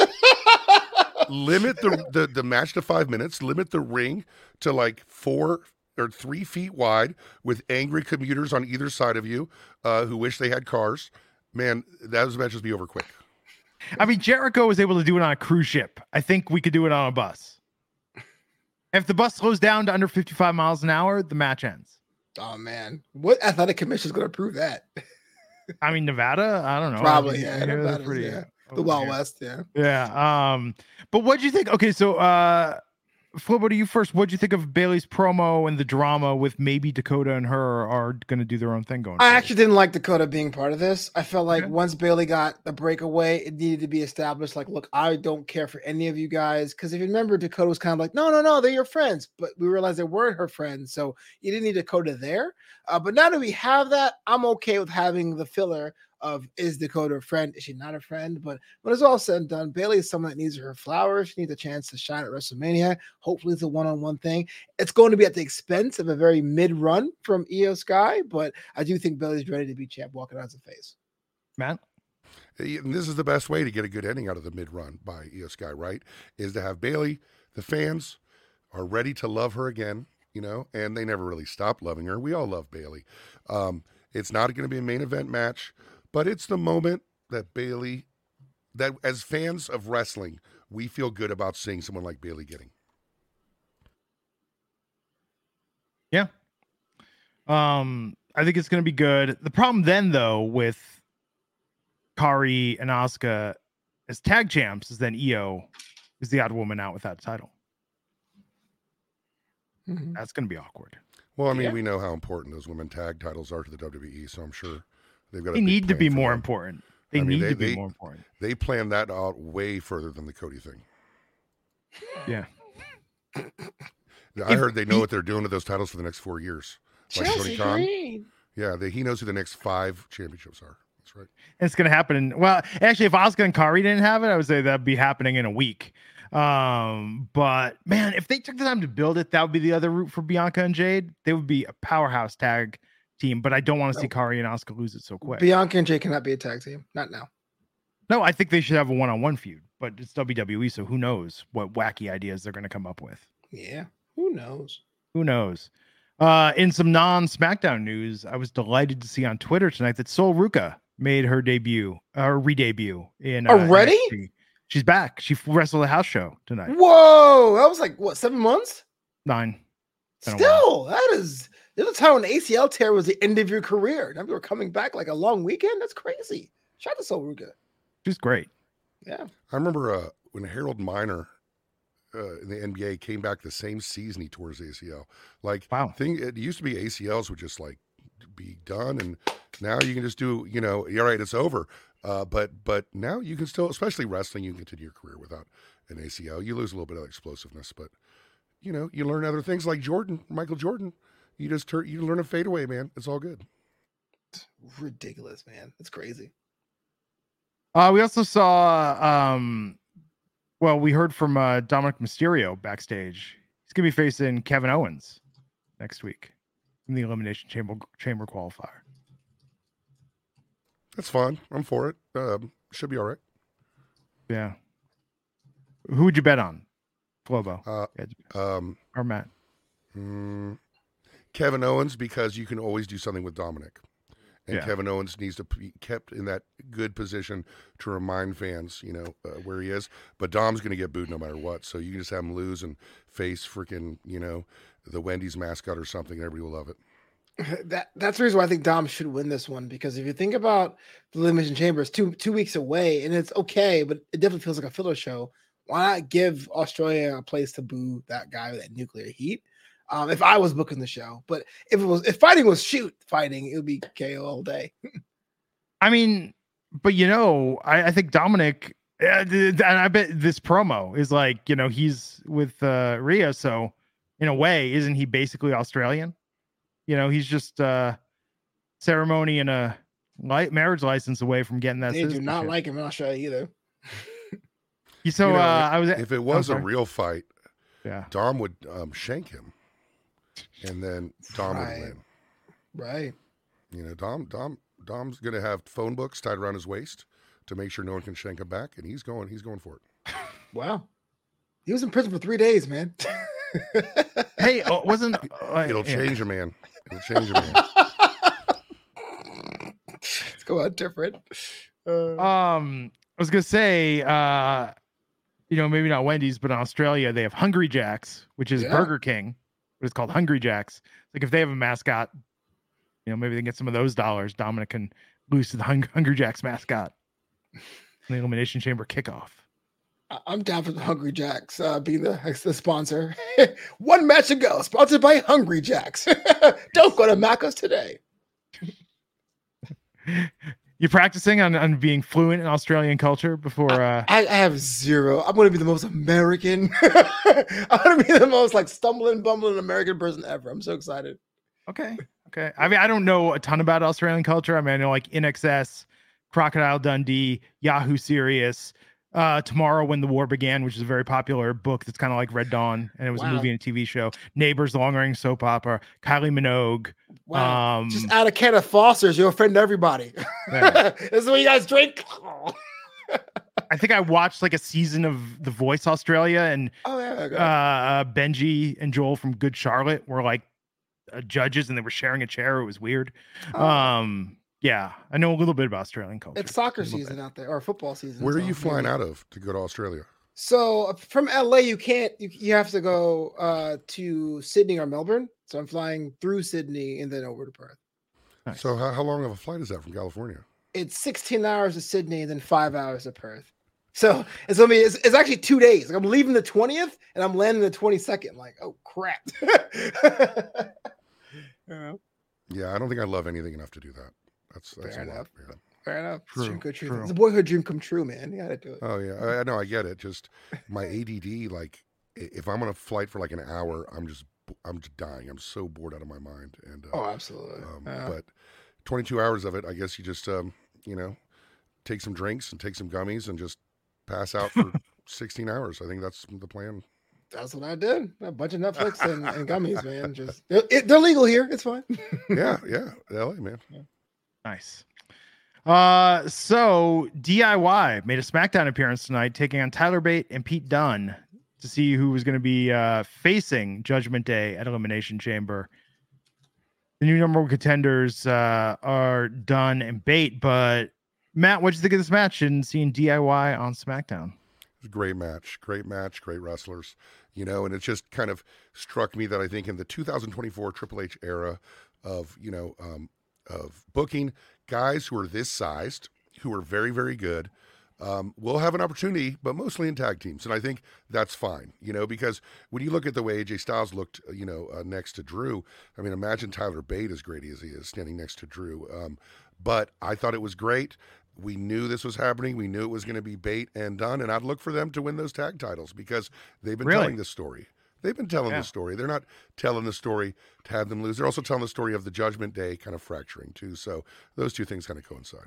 limit the, the the match to five minutes? Limit the ring to like four or three feet wide with angry commuters on either side of you uh, who wish they had cars. Man, those matches be over quick. I mean, Jericho was able to do it on a cruise ship. I think we could do it on a bus. If the bus slows down to under fifty-five miles an hour, the match ends. Oh man, what athletic commission is going to approve that? I mean, Nevada, I don't know. Probably, I yeah, hear they're Nevada's, pretty- yeah. oh, The Wild yeah. West, yeah. Yeah. Um, but what do you think? Okay, so uh Flobo, to you first. What do you think of Bailey's promo and the drama with maybe Dakota and her are going to do their own thing going I forward? actually didn't like Dakota being part of this. I felt like Okay. once Bailey got the breakaway, it needed to be established. Like, look, I don't care for any of you guys. Because if you remember, Dakota was kind of like, no, no, no, they're your friends. But we realized they weren't her friends. So you didn't need Dakota there. Uh, but now that we have that, I'm okay with having the filler of is Dakota a friend? Is she not a friend? But when it's all said and done, Bailey is someone that needs her flowers. She needs a chance to shine at WrestleMania. Hopefully, it's a one-on-one thing. It's going to be at the expense of a very mid-run from Io Sky, but I do think Bailey's ready to be champ walking out as a face. Matt? And this is the best way to get a good ending out of the mid run by Io Sky, right? Is to have Bailey, the fans are ready to love her again, you know, and they never really stopped loving her. We all love Bailey. Um, it's not going to be a main event match, but it's the moment that Bailey, that as fans of wrestling, we feel good about seeing someone like Bailey getting. Yeah. Um, I think it's going to be good. The problem then, though, with Kari and Asuka as tag champs is then Io is the odd woman out without a title. Mhm. That's going to be awkward. Well, I mean, Yeah. we know how important those women tag titles are to the W W E, so I'm sure they've got. A They big need to plan be for more them. important. They I mean, need they- to be they- more important. They planned that out way further than the Cody thing. Yeah. I heard they know what they're doing with those titles for the next four years. Like Chelsea Tony Khan. Green. Yeah, they, he knows who the next five championships are. That's right. And it's going to happen. In, well, actually, if Asuka and Kari didn't have it, I would say that'd be happening in a week. Um, but man, if they took the time to build it, that would be the other route for Bianca and Jade. They would be a powerhouse tag team. But I don't want to see Kari and Asuka lose it so quick. Bianca and Jade cannot be a tag team. Not now. No, I think they should have a one-on-one feud. But it's W W E, so who knows what wacky ideas they're going to come up with. Yeah, who knows? Who knows? Uh, in some non-SmackDown news, I was delighted to see on Twitter tonight that Sol Ruka made her debut, or re-debut in uh, already. N X T. She's back. She wrestled a house show tonight. Whoa, that was like what, seven months? Nine. Still, that is. There's a time when the A C L tear was the end of your career. Now you're coming back like a long weekend. That's crazy. Shout out to Sol Ruka. She's great. Yeah, I remember uh, when Harold Miner uh, in the N B A came back the same season he tore his A C L. Like, wow, thing it used to be A C Ls would just like be done, and now you can just do, you know, all right, it's over. Uh, but but now you can still, especially wrestling, you can continue your career without an A C L. You lose a little bit of explosiveness, but you know, you learn other things like Jordan, Michael Jordan. You just turn, you learn a fadeaway, man. It's all good. It's ridiculous, man. It's crazy. Uh, we also saw, um, well, we heard from uh, Dominic Mysterio backstage. He's going to be facing Kevin Owens next week in the Elimination Chamber Chamber qualifier. That's fun. I'm for it. Um, should be all right. Yeah. Who would you bet on? Flobo. Uh, um, or Matt? Mm, Kevin Owens, because you can always do something with Dominic. And yeah. Kevin Owens needs to be kept in that good position to remind fans, you know, uh, where he is. But Dom's going to get booed no matter what. So you can just have him lose and face freaking, you know, the Wendy's mascot or something. Everybody will love it. That that's the reason why I think Dom should win this one, because if you think about the Elimination Chamber, it's two two weeks away, and it's okay, but it definitely feels like a filler show. Why not give Australia a place to boo that guy with that nuclear heat? Um, if I was booking the show, but if it was if fighting was shoot fighting, it would be K O all day. I mean, but you know, I, I think Dominic, uh, and I bet this promo is like, you know, he's with uh, Rhea, so in a way, isn't he basically Australian? You know, he's just uh ceremony and a li- marriage license away from getting that. They do not like him in Australia either. so you know, uh, I was if it was a real fight, yeah, Dom would um, shank him, and then Dom right. would win. Right. You know, Dom Dom Dom's gonna have phone books tied around his waist to make sure no one can shank him back, and he's going he's going for it. Wow. He was in prison for three days, man. Hey, uh, wasn't uh, It'll yeah. change a man. It'll change a man. Let's go out different. Uh, Um, I was gonna say, uh, you know, maybe not Wendy's, but in Australia they have Hungry Jacks, which is Yeah. Burger King, but it's called Hungry Jacks. Like if they have a mascot, you know, maybe they can get some of those dollars. Dominic can lose to the Hung- Hungry Jacks mascot in the Elimination Chamber kickoff. I'm down for the Hungry Jacks uh, being the, the sponsor. One match ago, sponsored by Hungry Jacks. Don't go to Macca's today. You practicing on, on being fluent in Australian culture before? Uh... I, I have zero. I'm going to be the most American. I'm going to be the most like stumbling, bumbling American person ever. I'm so excited. Okay. Okay. I mean, I don't know a ton about Australian culture. I mean, I know like N X S, Crocodile Dundee, Yahoo Serious, uh, Tomorrow When the War Began, which is a very popular book that's kind of like Red Dawn, and it was Wow. a movie and a T V show. Neighbors, the long-running soap opera, Kylie Minogue. Wow. Um, Just add a can of Foster's, you'll offend everybody. Yeah. This is what you guys drink. I think I watched like a season of The Voice Australia, and Oh, yeah. Okay. uh, uh, Benji and Joel from Good Charlotte were like uh, judges, and they were sharing a chair. It was weird. Oh. Um, yeah, I know a little bit about Australian culture. It's soccer A little season bit. out there, or football season. Where are so you flying maybe. out of to go to Australia? So uh, from L A, you can't. You, you have to go uh, to Sydney or Melbourne. So I'm flying through Sydney and then over to Perth. Nice. So how, how long of a flight is that from California? It's sixteen hours to Sydney and then five hours to Perth. So it's gonna be. It's, it's actually two days. Like I'm leaving the twentieth and I'm landing the twenty-second. Like, oh crap. Yeah, Yeah, I don't think I love anything enough to do that. That's that's Fair a lot. enough. Man. fair enough. It's True, dream come true. true. It's a boyhood dream come true, man. You gotta do it. Oh yeah, I, I know. I get it. Just my A D D, like if I'm on a flight for like an hour, I'm just I'm just dying. I'm so bored out of my mind. And uh, Oh, absolutely. um, Yeah. But twenty-two hours of it, I guess you just um, you know, take some drinks and take some gummies and just pass out for sixteen hours. I think that's the plan. That's what I did. A bunch of Netflix and, and gummies, man. Just they're, it, they're legal here. It's fine. Yeah, yeah, L A, man. Nice. Uh, so D I Y made a SmackDown appearance tonight, taking on Tyler Bate and Pete Dunne to see who was going to be uh, facing Judgment Day at Elimination Chamber. The new number one contenders uh, are Dunne and Bate, but Matt, what'd you think of this match and seeing D I Y on SmackDown? It's a great match, great match, great wrestlers, you know, and it just kind of struck me that I think in the two thousand twenty-four Triple H era of, you know, um, of booking guys who are this sized, who are very, very good, um, will have an opportunity, but mostly in tag teams. And I think that's fine, you know, because when you look at the way A J Styles looked, you know, uh, next to Drew, I mean, imagine Tyler Bate as great as he is standing next to Drew. Um, but I thought it was great. We knew this was happening. We knew it was going to be Bate and Dunne, and I'd look for them to win those tag titles because they've been Really? telling this story. They've been telling Yeah. the story. They're not telling the story to have them lose. They're also telling the story of the Judgment Day kind of fracturing too. So those two things kind of coincide.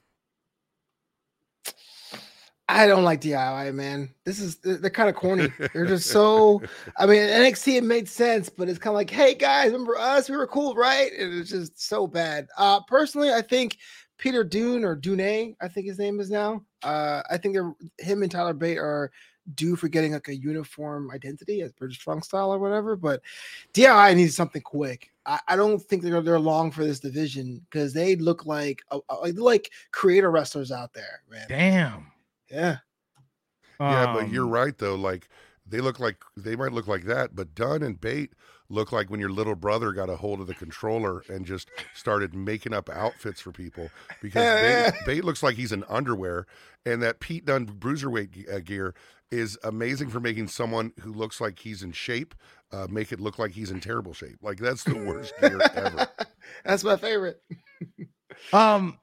I don't like D I Y, man. This is they're kind of corny. They're just so. I mean, N X T it made sense, but it's kind of like, hey guys, remember us? We were cool, right? And it's just so bad. Uh, personally, I think Peter Dune or Dune, I think his name is now. Uh, I think they're him and Tyler Bate are due for getting like a uniform identity as British Strong Style or whatever. But D I Y needs something quick. I, I don't think they're they're long for this division because they look like uh, like like creator wrestlers out there, man. Damn. Yeah. Yeah, but you're Um, right though. Like they look like they might look like that, but Dunne and Bate look like when your little brother got a hold of the controller and just started making up outfits for people because Bate, Bate looks like he's in underwear, and that Pete Dunne bruiserweight ge- uh, gear is amazing for making someone who looks like he's in shape uh, make it look like he's in terrible shape. Like that's the worst gear ever. That's my favorite. Um,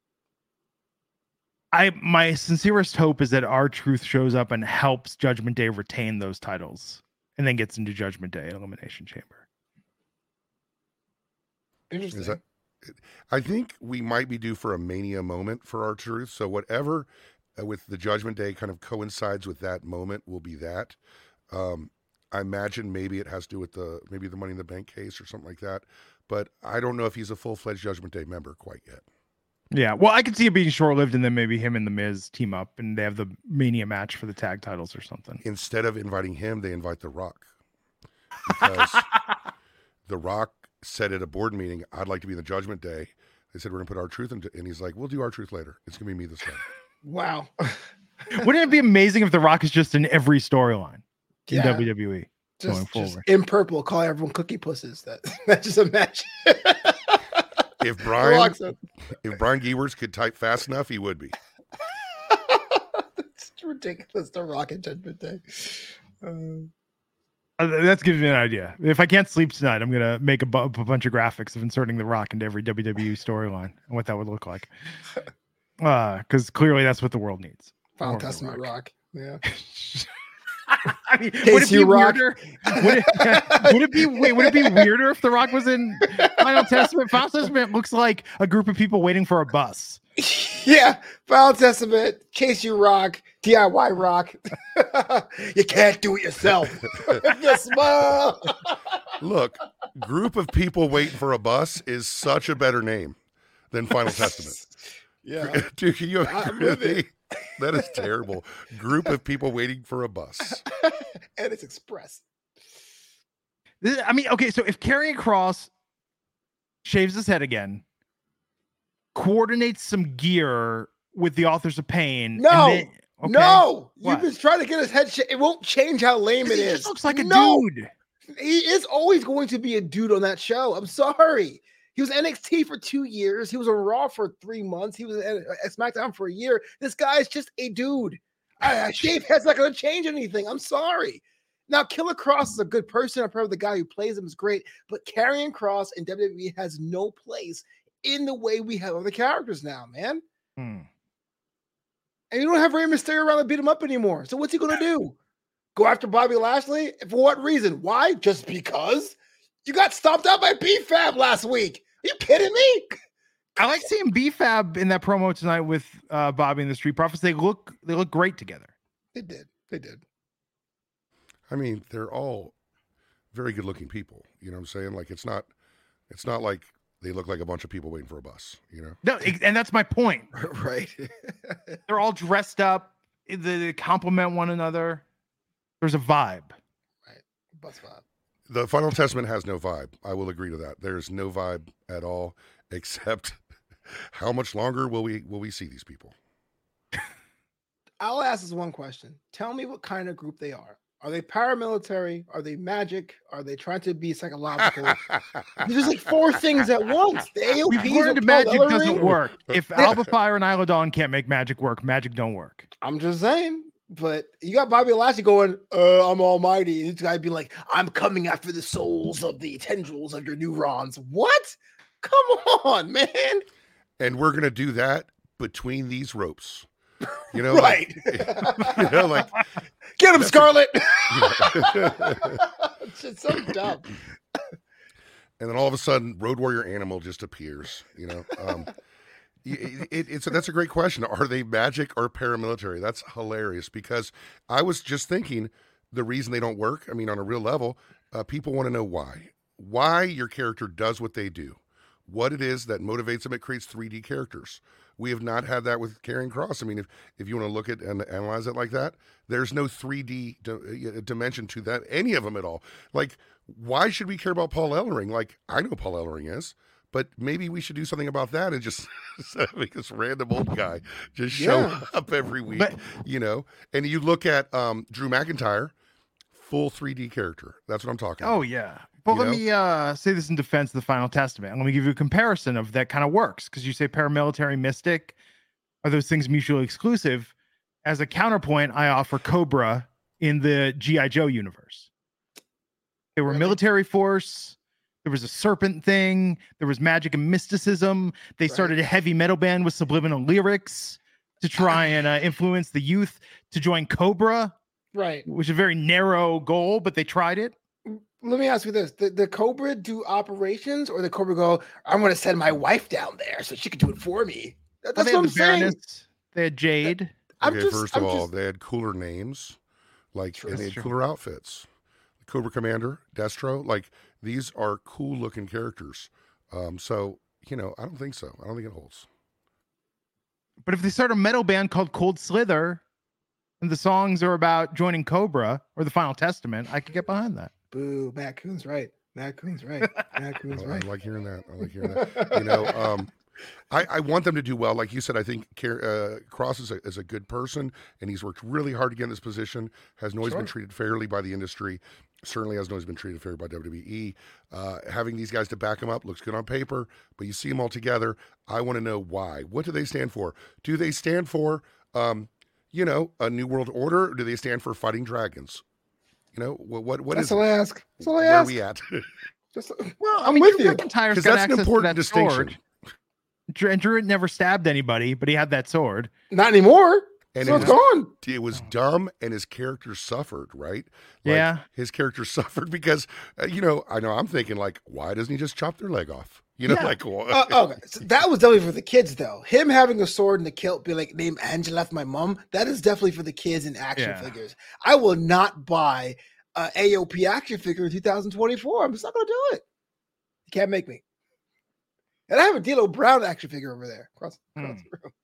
I my sincerest hope is that R-Truth shows up and helps Judgment Day retain those titles, and then gets into Judgment Day Elimination Chamber. Interesting. Is that? I think we might be due for a Mania moment for R-Truth. So whatever uh, with the Judgment Day kind of coincides with that moment will be that. Um, I imagine maybe it has to do with the maybe the Money in the Bank case or something like that. But I don't know if he's a full-fledged Judgment Day member quite yet. Yeah, well, I could see it being short-lived, and then maybe him and the Miz team up, and they have the Mania match for the tag titles or something. Instead of inviting him, they invite The Rock. Because The Rock said at a board meeting, I'd like to be in the Judgment Day. They said, we're going to put R-Truth in. And he's like, we'll do R-Truth later. It's going to be me this time. Wow. Wouldn't it be amazing if The Rock is just in every storyline in Yeah. W W E going Just, just forward? in purple, call everyone cookie pusses. That that's just a match. If Brian, Rock's a- if Brian Gewers could type fast enough, he would be. It's ridiculous. The Rock and Judgment Day. Um, Uh, That's giving me an idea. If I can't sleep tonight, I'm gonna make a, bu- a bunch of graphics of inserting The Rock into every W W E storyline and what that would look like. Uh, because clearly that's what the world needs. Final More of The Testament Rock. Rock. Yeah. I mean, would Case it be you rock. weirder? Would it, would it be wait? Would it be weirder if The Rock was in Final Testament? Final Testament looks like a group of people waiting for a bus. Yeah. Final Testament. Case you rock. D I Y rock. You can't do it yourself. You smile. Look, group of people waiting for a bus is such a better name than Final Testament. Yeah. Dude, can you I'm agree with with me? That is terrible. Group of people waiting for a bus. And it's express. This- I mean, okay, so if Karrion Kross shaves his head again, coordinates some gear with the Authors of Pain, No, and then, okay, No, What? you've been trying to get his head. Sh- it won't change how lame it he is. just looks like a No, dude. He is always going to be a dude on that show. I'm sorry. He was N X T for two years. He was on Raw for three months. He was at at SmackDown for a year. This guy's just a dude. A shaved head's not going to change anything. I'm sorry. Now, Killer Cross is a good person. I'm proud of the guy who plays him is great, but Karrion Kross in W W E has no place in the way we have other characters now, man. Hmm. And you don't have Rey Mysterio around to beat him up anymore. So what's he going to do? Go after Bobby Lashley? For what reason? Why? Just because? You got stomped out by B Fab last week. Are you kidding me? I like seeing B Fab in that promo tonight with uh, Bobby and the Street Profits. They look they look great together. They did. They did. I mean, they're all very good looking people. You know what I'm saying? Like it's not it's not like they look like a bunch of people waiting for a bus, you know? No, and that's my point. Right. They're all dressed up. They complement one another. There's a vibe. Right. Bus vibe. The Final Testament has no vibe. I will agree to that. There's no vibe at all, except how much longer will we will we see these people? I'll ask this one question. Tell me what kind of group they are. Are they paramilitary? Are they magic? Are they trying to be psychological? There's like four things at once. The A O Ps We've learned with magic Paul doesn't Ellering. work. If Alba Fire and Isla Dawn can't make magic work, magic don't work. I'm just saying. But you got Bobby Lashley going, uh, I'm almighty. And this guy be like, I'm coming after the souls of the tendrils of your neurons. What? Come on, man. And we're gonna do that between these ropes. You know, Right. Like, you know, like Get him, That's Scarlet. a- It's just so dumb. and then all of a sudden, Road Warrior Animal just appears. You know, um, it, it, it's a, that's a great question. Are they magic or paramilitary? That's hilarious because I was just thinking the reason they don't work. I mean, on a real level, uh, people want to know why. Why your character does what they do. What it is that motivates them. It creates three D characters. We have not had that with Karrion Kross. I mean, if, if you want to look at and analyze it like that, there's no three D di- dimension to that, any of them at all. Like, why should we care about Paul Ellering? Like, I know Paul Ellering is, but maybe we should do something about that and just make this random old guy just show Yeah. up every week, But- you know? And you look at um, Drew McIntyre, full three D character. That's what I'm talking about. Oh yeah. But You let know? me uh, say this in defense of the Final Testament. Let me give you a comparison of that kind of works because you say paramilitary, mystic. Are those things mutually exclusive? As a counterpoint, I offer Cobra in the G I Joe universe. They were Really? military force. There was a serpent thing. There was magic and mysticism. They Right. started a heavy metal band with subliminal lyrics to try and uh, influence the youth to join Cobra, Right. which is a very narrow goal, but they tried it. Let me ask you this. The, the Cobra do operations or the Cobra go, I'm going to send my wife down there so she can do it for me? That- Well, That's they what had I'm the saying. Baroness, they had Jade. I'm Okay, just, first I'm of all, just- they had cooler names, like True. and they That's had true. cooler outfits. Cobra Commander, Destro, like these are cool looking characters. Um, so you know, I don't think so. I don't think it holds. But if they start a metal band called Cold Slither and the songs are about joining Cobra or the Final Testament, I could get behind that. boo, Matt Coon's right. Matt Coon's right. Matt Coon's I, right. I like hearing that. I like hearing that. You know, um, I, I want them to do well. Like you said, I think Car- uh, Cross is a, is a good person, and he's worked really hard to get in this position. Hasn't always been Sure. treated fairly by the industry. Certainly hasn't always been treated fairly by W W E. Uh, having these guys to back him up looks good on paper, but you see them all together. I want to know why. What do they stand for? Do they stand for, um, you know, a new world order? Or do they stand for fighting dragons? You know, what what, what That's is all it? I ask. That's all I Where are ask. we at? Just, Well, I'm with you. McIntyre's Because got that's an access to important that distinction. sword. Dr- And Druid never stabbed anybody, but he had that sword. Not anymore. And so it it's was, gone. it was dumb, and his character suffered, right? Like, Yeah. his character suffered because, uh, you know, I know I'm thinking like, why doesn't he just chop their leg off? You know, Yeah. like what? Uh, okay, so that was definitely for the kids, though. Him having a sword and a kilt, be like, name Angela after my mom. That is definitely for the kids and action Yeah. figures. I will not buy a A O P action figure in two thousand twenty-four. I'm just not going to do it. You can't make me. And I have a D'Lo Brown action figure over there. Across, across Hmm. the room.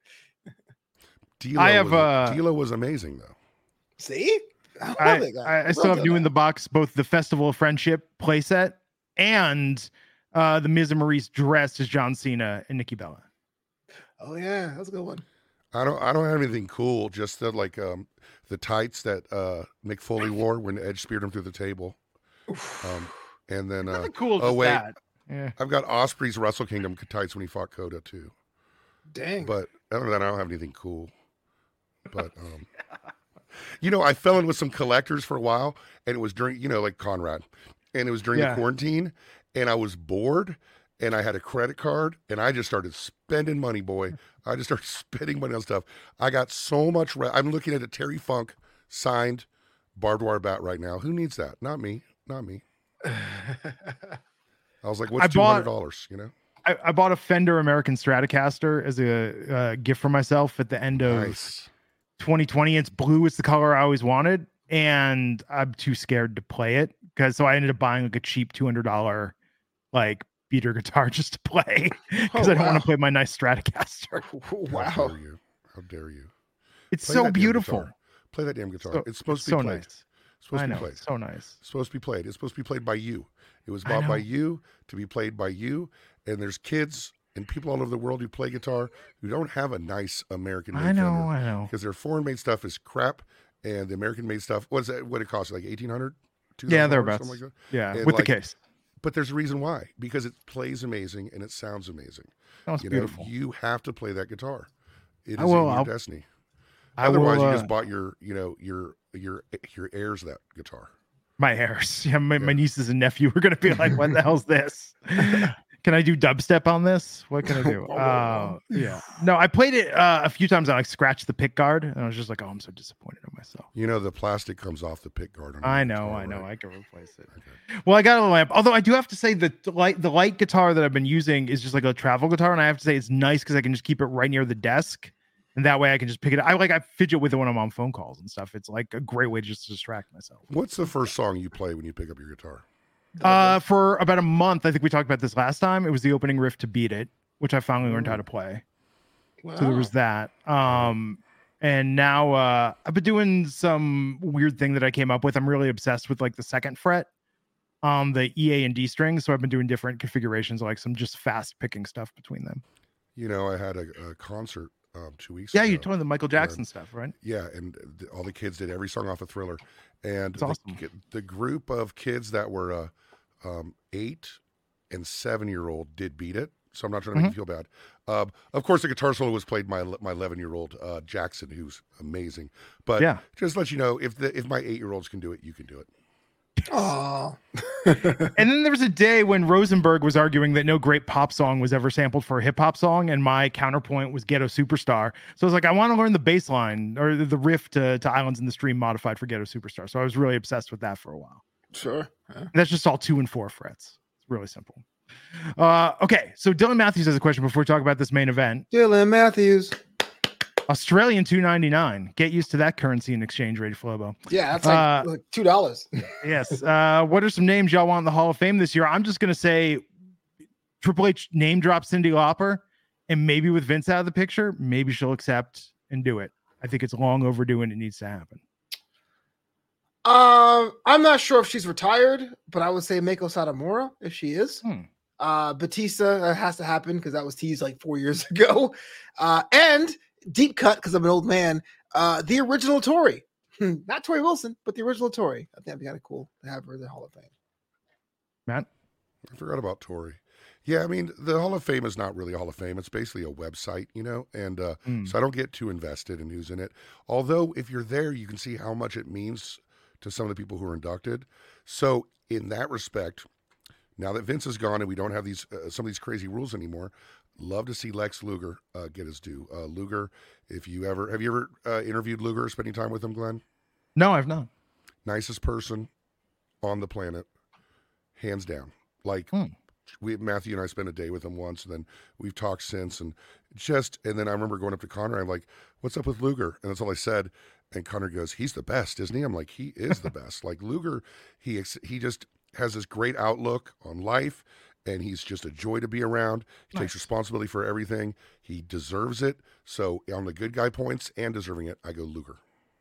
D'Lo I have, was, uh, D'Lo was amazing though. See, I love I, that guy. I, I Real still have good new guy. in the box both the Festival of Friendship playset and uh, the Miz and Maurice dressed as John Cena and Nikki Bella. Oh yeah, that's a good one. I don't, I don't have anything cool. Just the like, um, the tights that uh, Mick Foley wore when Edge speared him through the table. Um, and then uh, Nothing cool, oh, just wait. that. Yeah. I've got Osprey's Wrestle Kingdom tights when he fought Coda too. Dang. But other than that, I don't have anything cool. But um, you know, I fell in with some collectors for a while, and it was during, you know, like Conrad, and it was during Yeah. the quarantine, and I was bored, and I had a credit card, and I just started spending money, boy. I just started spending money on stuff. I got so much. Re- I'm looking at a Terry Funk signed barbed wire bat right now. Who needs that? Not me. Not me. I was like, what's I two hundred bought- dollars? You know. I, I bought a Fender American Stratocaster as a uh, gift for myself at the end of Nice. twenty twenty. It's blue. It's the color I always wanted, and I'm too scared to play it because so I ended up buying like a cheap two hundred dollars like beater guitar just to play because Oh, I don't wow. want to play my nice Stratocaster. How Wow. dare you? How dare you? It's Play so that damn beautiful. guitar. Play that damn guitar. So- it's supposed to be so played. nice. It's supposed I to know. be played. It's so nice. It's supposed to be played. It's supposed to be played by you. It was I bought by know. you to be played by you. And there's kids and people all over the world who play guitar who don't have a nice American made I know. Fender I know. because their foreign made stuff is crap, and the American made stuff. What's that? What it costs? Like eighteen hundred. Yeah, thereabouts. Something like that. Yeah, And with like- the case. But there's a reason why. Because it plays amazing and it sounds amazing. That was You know, beautiful. you have to play that guitar. It is I will, in your I'll- destiny. I Otherwise, will, you uh, just bought your, you know, your your your heirs that guitar. my heirs. Yeah, my, my Yeah. nieces and nephew were gonna be like, "What the hell's this? Can I do dubstep on this? What can I do?" Whoa, whoa, Uh, whoa. yeah. No, I played it uh, a few times. I like scratched the pick guard, and I was just like, "Oh, I'm so disappointed in myself." You know, the plastic comes off the pick guard. on your I know, guitar, I know. right? I can replace it. Okay. Well, I got a lamp. Although I do have to say that the light, the light guitar that I've been using is just like a travel guitar, and I have to say it's nice because I can just keep it right near the desk, and that way I can just pick it. I like I fidget with it when I'm on phone calls and stuff. It's like a great way just to distract myself. What's the first song you play when you pick up your guitar? Uh, for about a month, I think we talked about this last time. It was the opening riff to Beat It, which I finally learned how to play. Wow. So there was that. Um, and now uh, I've been doing some weird thing that I came up with. I'm really obsessed with like the second fret, um, the E, A, and D strings. So I've been doing different configurations, like some just fast picking stuff between them. You know, I had a, a concert um, two weeks Yeah, ago. you told me the Michael Jackson stuff, right? Yeah, and th- all the kids did every song off of Thriller, and That's the, awesome. ki- the group of kids that were uh, um, eight and seven year old did Beat It. So I'm not trying to make Mm-hmm. you feel bad. Um, of course, the guitar solo was played by my eleven year old uh, Jackson, who's amazing. But Yeah. just to let you know, if the if my eight year olds can do it, you can do it. Aw. And then there was a day when Rosenberg was arguing that no great pop song was ever sampled for a hip hop song, and my counterpoint was Ghetto Superstar. So I was like, I want to learn the bass line or the- the riff to, to Islands in the Stream modified for Ghetto Superstar. So I was really obsessed with that for a while. Sure. Yeah. And that's just all two and four frets. It's really simple. Uh, okay, so Dylan Matthews has a question before we talk about this main event. Dylan Matthews. Australian two ninety-nine. Get used to that currency and exchange rate, Flobo. Yeah, that's like, Uh, like two dollars. Yes. Uh, what are some names y'all want in the Hall of Fame this year? I'm just gonna say Triple H name drop Cyndi Lauper, and maybe with Vince out of the picture, maybe she'll accept and do it. I think it's long overdue and it needs to happen. Um, I'm not sure if she's retired, but I would say Meiko Satomura if she is. Hmm. Uh, Batista, that has to happen because that was teased like four years ago. Uh, and deep cut because I'm an old man. Uh, the original Tori, not Tori Wilson, but the original Tori. I think that'd be kind of cool to have her in the Hall of Fame. Matt? I forgot about Tori. Yeah, I mean, the Hall of Fame is not really a Hall of Fame. It's basically a website, you know, and uh, Mm. so I don't get too invested in who's in it. Although, if you're there, you can see how much it means to some of the people who are inducted. So, in that respect, now that Vince is gone and we don't have these uh, some of these crazy rules anymore, love to see Lex Luger uh, get his due. Uh, Luger, if you ever have you ever uh, interviewed Luger, or spending time with him, Glenn? No, I've not. Nicest person on the planet, hands down. Like Hmm. we Matthew and I spent a day with him once, and then we've talked since, and just and then I remember going up to Connor. I'm like, "What's up with Luger?" And that's all I said. And Connor goes, "He's the best, isn't he?" I'm like, "He is the best." Like Luger, he ex- he just has this great outlook on life, and he's just a joy to be around. He takes Nice. responsibility for everything. He deserves it. So on the good guy points and deserving it, I go Luger.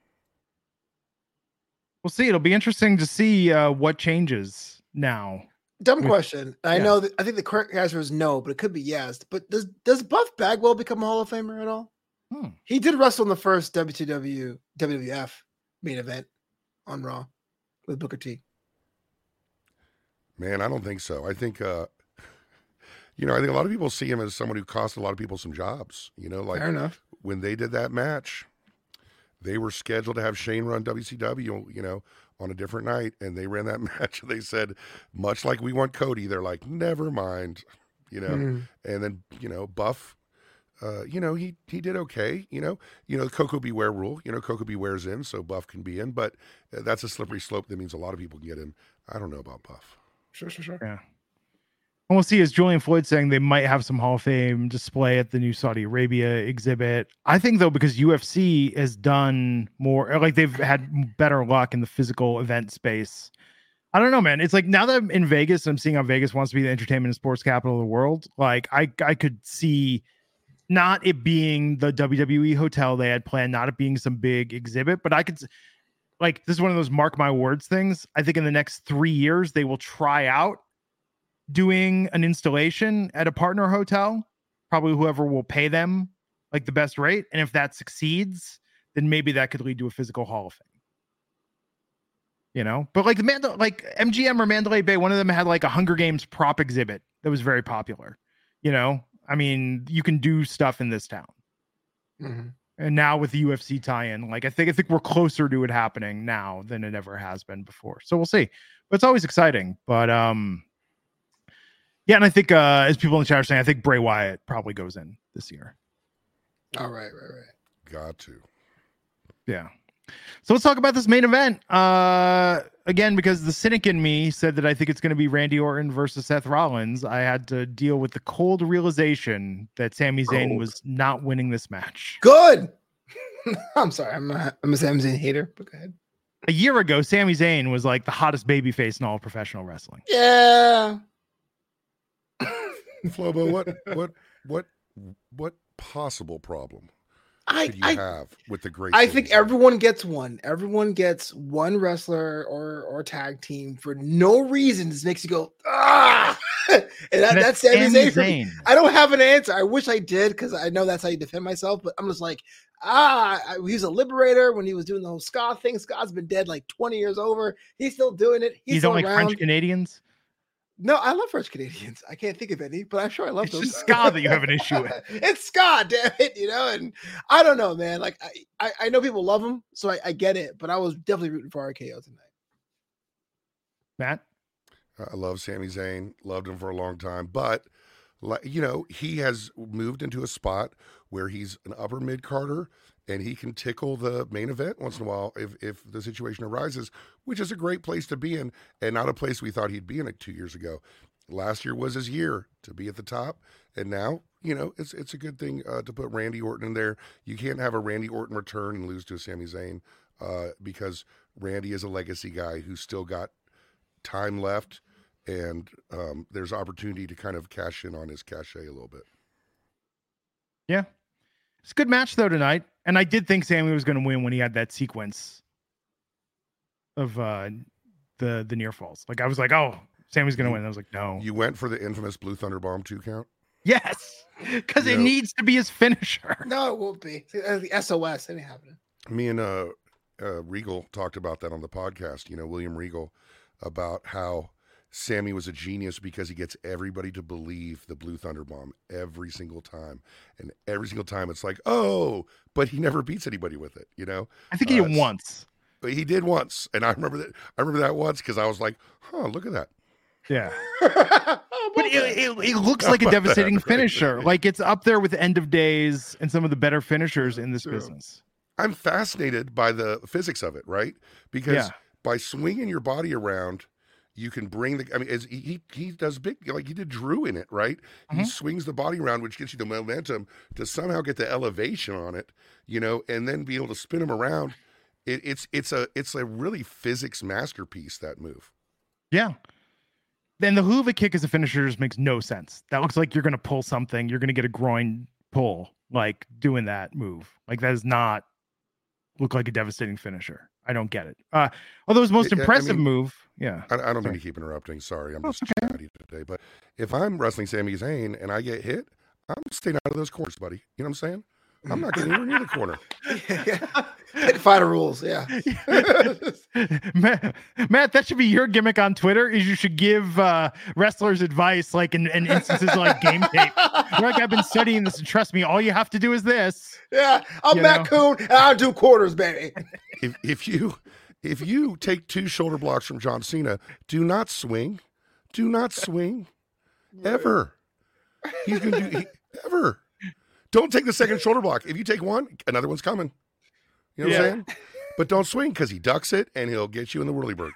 We'll see. It'll be interesting to see uh, what changes now. Dumb With- question. I yeah. know that I think the correct answer is no, but it could be yes. But does does Buff Bagwell become a Hall of Famer at all? Hmm. He did wrestle in the first W C W W W F main event on Raw with Booker T. Man, I don't think so. I think, uh, you know, I think a lot of people see him as someone who cost a lot of people some jobs. You know, like Fair enough. when they did that match, they were scheduled to have Shane run W C W, you know, on a different night, and they ran that match. And they said, much like we want Cody, they're like, never mind, you know. Mm. And then, you know, Buff uh, you know, he he did okay. You know, you know, Coco Beware rule. You know, Coco Beware's in, so Buff can be in, but uh, that's a slippery slope. That means a lot of people can get in. I don't know about Buff. Sure, sure, sure. Yeah. And we'll see, as Julian Floyd saying, they might have some Hall of Fame display at the new Saudi Arabia exhibit. I think, though, because U F C has done more, like they've had better luck in the physical event space. I don't know, man. It's like now that I'm in Vegas, I'm seeing how Vegas wants to be the entertainment and sports capital of the world. Like I, I could see not it being the W W E hotel they had planned, not it being some big exhibit, but I could, like, this is one of those mark my words things. I think in the next three years, they will try out doing an installation at a partner hotel, probably whoever will pay them like the best rate. And if that succeeds, then maybe that could lead to a physical Hall of Fame. You know, but like the Mand- like M G M or Mandalay Bay, one of them had like a Hunger Games prop exhibit that was very popular. You know, I mean, you can do stuff in this town. Mm-hmm. And now with the U F C tie-in, like I think I think we're closer to it happening now than it ever has been before. So we'll see. But it's always exciting. But um, yeah, and I think uh, as people in the chat are saying, I think Bray Wyatt probably goes in this year. All right, right, right. Got to. Yeah. So let's talk about this main event. Uh, again, because the cynic in me said that I think it's going to be Randy Orton versus Seth Rollins, I had to deal with the cold realization that Sami Zayn Cold. was not winning this match. Good. I'm sorry. I'm a, I'm a Sami Zayn hater, but go ahead. A year ago, Sami Zayn was like the hottest babyface in all of professional wrestling. Yeah. Flobo, what what what what possible problem I, could you I have with the great? I think Sami Zayn? everyone gets one. Everyone gets one wrestler or or tag team for no reason. This makes you go, ah! and that, And that's Sami Sami Zayn. for me. Zayn. I don't have an answer. I wish I did because I know that's how you defend myself. But I'm just like, ah, I, he was a liberator when he was doing the whole ska thing. Ska's been dead like twenty years over. He's still doing it. He's You still don't like around. French Canadians? No, I love French Canadians. I can't think of any, but I'm sure I love It's them. just ska that you have an issue with. It's ska, damn it, you know. And I don't know, man. Like I, I, I know people love him, so I, I get it. But I was definitely rooting for R K O tonight. Matt? I love Sami Zayn, loved him for a long time, but like, you know, he has moved into a spot where he's an upper mid carder and he can tickle the main event once in a while if if the situation arises, which is a great place to be in and not a place we thought he'd be in like two years ago. Last year was his year to be at the top, and now, you know, it's it's a good thing uh, to put Randy Orton in there. You can't have a Randy Orton return and lose to a Sami Zayn uh, because Randy is a legacy guy who's still got time left, and um, there's opportunity to kind of cash in on his cachet a little bit. Yeah. It's a good match, though, tonight. And I did think Sammy was going to win when he had that sequence of uh, the the near falls. Like, I was like, oh, Sammy's going to win. I was like, no. You went for the infamous Blue Thunder Bomb two count? Yes, because it No. needs to be his finisher. No, it won't be. Uh, The S O S, it ain't happening. Me and uh, uh, Regal talked about that on the podcast, you know, William Regal, about how Sammy was a genius because he gets everybody to believe the Blue Thunder Bomb every single time. And every single time it's like, oh, but he never beats anybody with it, you know? I think he Uh, did it's- once. But he did once. And I remember that I remember that once because I was like, huh, look at that. Yeah. Oh, But it, it, it looks like a How about devastating that? Right. finisher. Like, it's up there with End of Days and some of the better finishers in this True. business. I'm fascinated by the physics of it, right? Because Yeah. by swinging your body around, you can bring the. I mean, as he he does big, like he did Drew in it, right? He Mhm. swings the body around, which gets you the momentum to somehow get the elevation on it, you know, and then be able to spin him around. It, it's it's a it's a really physics masterpiece, that move. Yeah. Then the hoover kick as a finisher just makes no sense. That looks like you're going to pull something. You're going to get a groin pull, like doing that move. Like, that does not look like a devastating finisher. I don't get it. Uh, although his most I- I impressive mean- move, yeah. I, I don't Sorry. mean to keep interrupting. Sorry, I'm Oh, just chatty today. But if I'm wrestling Sami Zayn and I get hit, I'm staying out of those corners, buddy. You know what I'm saying? I'm not getting anywhere near the corner. yeah. Fighter rules, yeah. Matt, Matt, that should be your gimmick on Twitter. Is you should give uh, wrestlers advice, like in, in instances of, like game tape. You're like, I've been studying this, and trust me, all you have to do is this. Yeah, I'm You Matt Coon, and I'll do quarters, baby. if if you if you take two shoulder blocks from John Cena, do not swing, do not swing, ever. He's gonna do he, ever. Don't take the second shoulder block. If you take one, another one's coming. You know what Yeah. I'm saying? But don't swing because he ducks it and he'll get you in the whirlybird.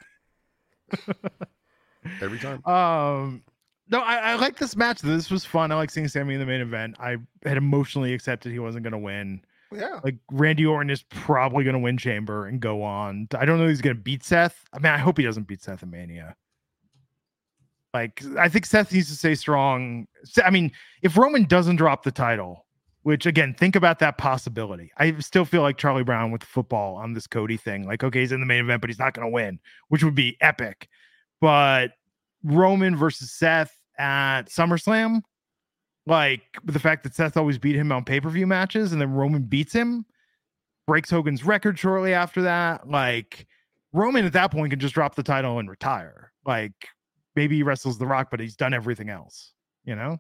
Every time. Um, no, I, I like this match. This was fun. I like seeing Sammy in the main event. I had emotionally accepted he wasn't going to win. Yeah. Like Randy Orton is probably going to win Chamber and go on. I don't know if he's going to beat Seth. I mean, I hope he doesn't beat Seth in Mania. Like, I think Seth needs to stay strong. I mean, if Roman doesn't drop the title, which again, think about that possibility. I still feel like Charlie Brown with the football on this Cody thing. Like, okay, he's in the main event, but he's not going to win, which would be epic. But Roman versus Seth at SummerSlam, like the fact that Seth always beat him on pay-per-view matches and then Roman beats him, breaks Hogan's record shortly after that. Like Roman at that point can just drop the title and retire. Like maybe he wrestles The Rock, but he's done everything else, you know?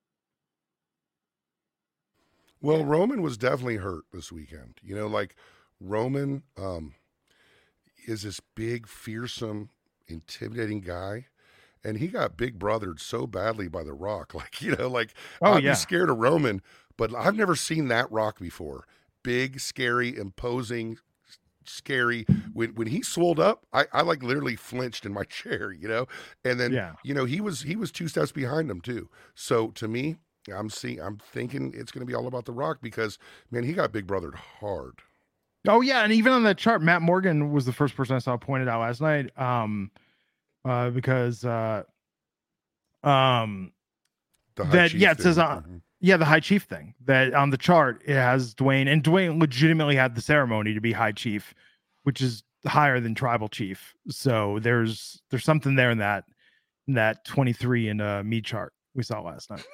Well, Roman was definitely hurt this weekend. You know, like Roman um, is this big, fearsome, intimidating guy. And he got big brothered so badly by The Rock. Like, you know, like Oh, I'd yeah. be scared of Roman, but I've never seen that Rock before. Big, scary, imposing, scary. When when he swolled up, I, I like literally flinched in my chair, you know? And then, Yeah. you know, he was he was two steps behind him too. So to me, I'm seeing I'm thinking it's gonna be all about The Rock because man, he got big brothered hard. Oh yeah, and even on that chart, Matt Morgan was the first person I saw pointed out last night. Um, uh, because uh, um, The high that chief yeah, it says thing. uh, Mhm. yeah, the High Chief thing that on the chart it has Dwayne, and Dwayne legitimately had the ceremony to be High Chief, which is higher than Tribal Chief. So there's there's something there in that in that twenty-three in uh me chart we saw last night.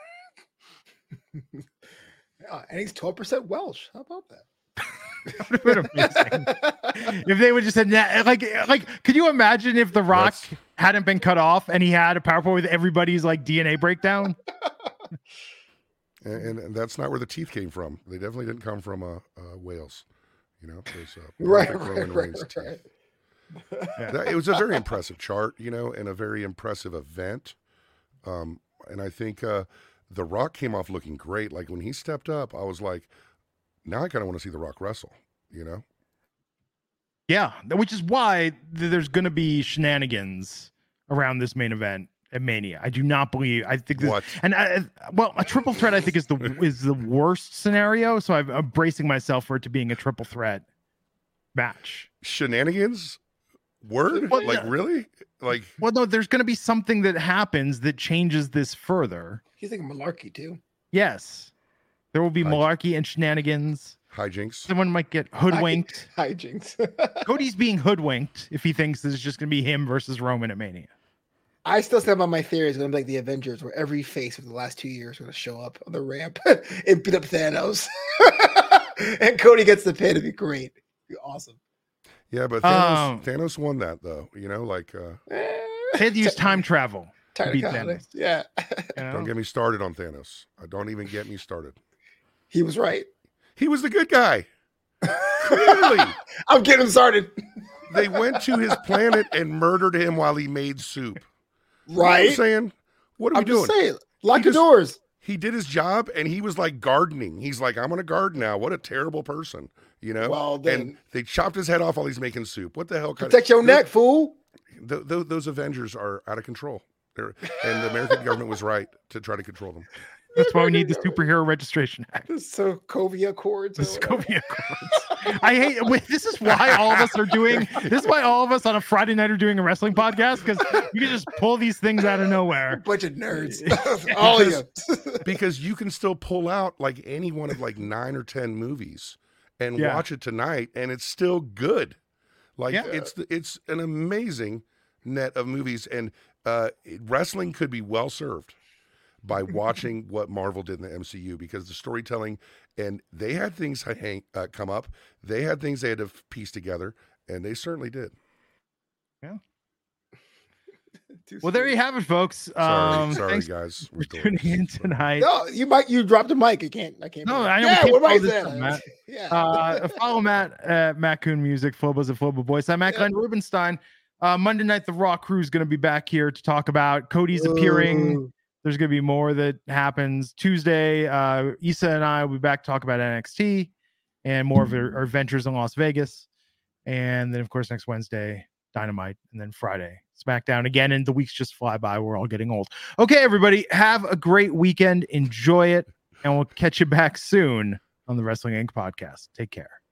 Yeah, and he's twelve percent Welsh. How about that? That would have been amazing. If they would just said nah, like like could you imagine if The Rock That's- hadn't been cut off and he had a PowerPoint with everybody's like D N A breakdown? And, and, and that's not where the teeth came from. They definitely didn't come from uh, uh, Wales. You know, those uh, Right, perfect right, Roman right, Reigns teeth. right. Yeah. That- it was a very impressive chart, you know, and a very impressive event. Um, and I think uh, The Rock came off looking great. Like when he stepped up, I was like, now I kind of want to see The Rock wrestle, you know? Yeah, which is why th- there's going to be shenanigans around this main event at Mania. I do not believe. I think this, What? and I, well, a triple threat I think is the is the worst scenario. So I'm, I'm bracing myself for it to being a triple threat match. Shenanigans? Word? Well, like, yeah. really? Like, Well, no, there's going to be something that happens that changes this further. He's thinking malarkey too. Yes, there will be Hi. malarkey and shenanigans. hijinks? Someone might get hoodwinked. Hijinks. Cody's being hoodwinked if he thinks this is just going to be him versus Roman at Mania. I still stand by my theory. It's going to be like the Avengers, where every face of the last two years is going to show up on the ramp and beat up Thanos. And Cody gets the pin. It'd be great. It'd be awesome. Yeah, but Thanos, Um, Thanos won that, though. You know, like, uh, Eh, They had to use time travel to tired beat of Cody. Thanos. Yeah. You know? don't get me started on Thanos. Uh, Don't even get me started. He was right. He was the good guy. Clearly. I'm getting him started. They went to his planet and murdered him while he made soup. You know what Right? I'm saying? What are I'm we doing? just saying. Lock He the just- doors. He did his job and he was like gardening. He's like, I'm going to garden now. What a terrible person, you know? Well, then- and they chopped his head off while he's making soup. What the hell? Kind Protect your of, neck, fool. Th- th- those Avengers are out of control. They're, and the American government was right to try to control them. That's why we need the Superhero Registration Act. The Sokovia Accords. The or whatever. Sokovia Accords. I hate. Wait, this is why all of us are doing. This is why all of us on a Friday night are doing a wrestling podcast, because you can just pull these things out of nowhere. Bunch of nerds. All of you. Because you can still pull out like any one of like nine or ten movies and Yeah. watch it tonight, and it's still good. Like Yeah. it's the- it's an amazing net of movies, and uh, wrestling could be well served by watching what Marvel did in the M C U, because the storytelling, and they had things hang, uh, come up, they had things they had to piece together, and they certainly did. Too Well, there sweet. you have it, folks. Sorry, Um, sorry thanks guys. for tuning in tonight. No, you might. You dropped the mic. I can't. I can't. No, believe- I know we Yeah, can't what am I follow this saying? up, Matt. Yeah. Uh, follow Matt at Matt Coon Music, Flobos at Flobo Boys. I'm Matt Yeah. Glenn Rubenstein. Uh, Monday night, the Raw crew is going to be back here to talk about Cody's appearing. Ooh. there's going to be more that happens Tuesday. Uh, Issa and I will be back to talk about N X T and more of our, our adventures in Las Vegas. And then, of course, next Wednesday, Dynamite, and then Friday, SmackDown again. And the weeks just fly by. We're all getting old. Okay, everybody, have a great weekend. Enjoy it. And we'll catch you back soon on the Wrestling Incorporated podcast. Take care.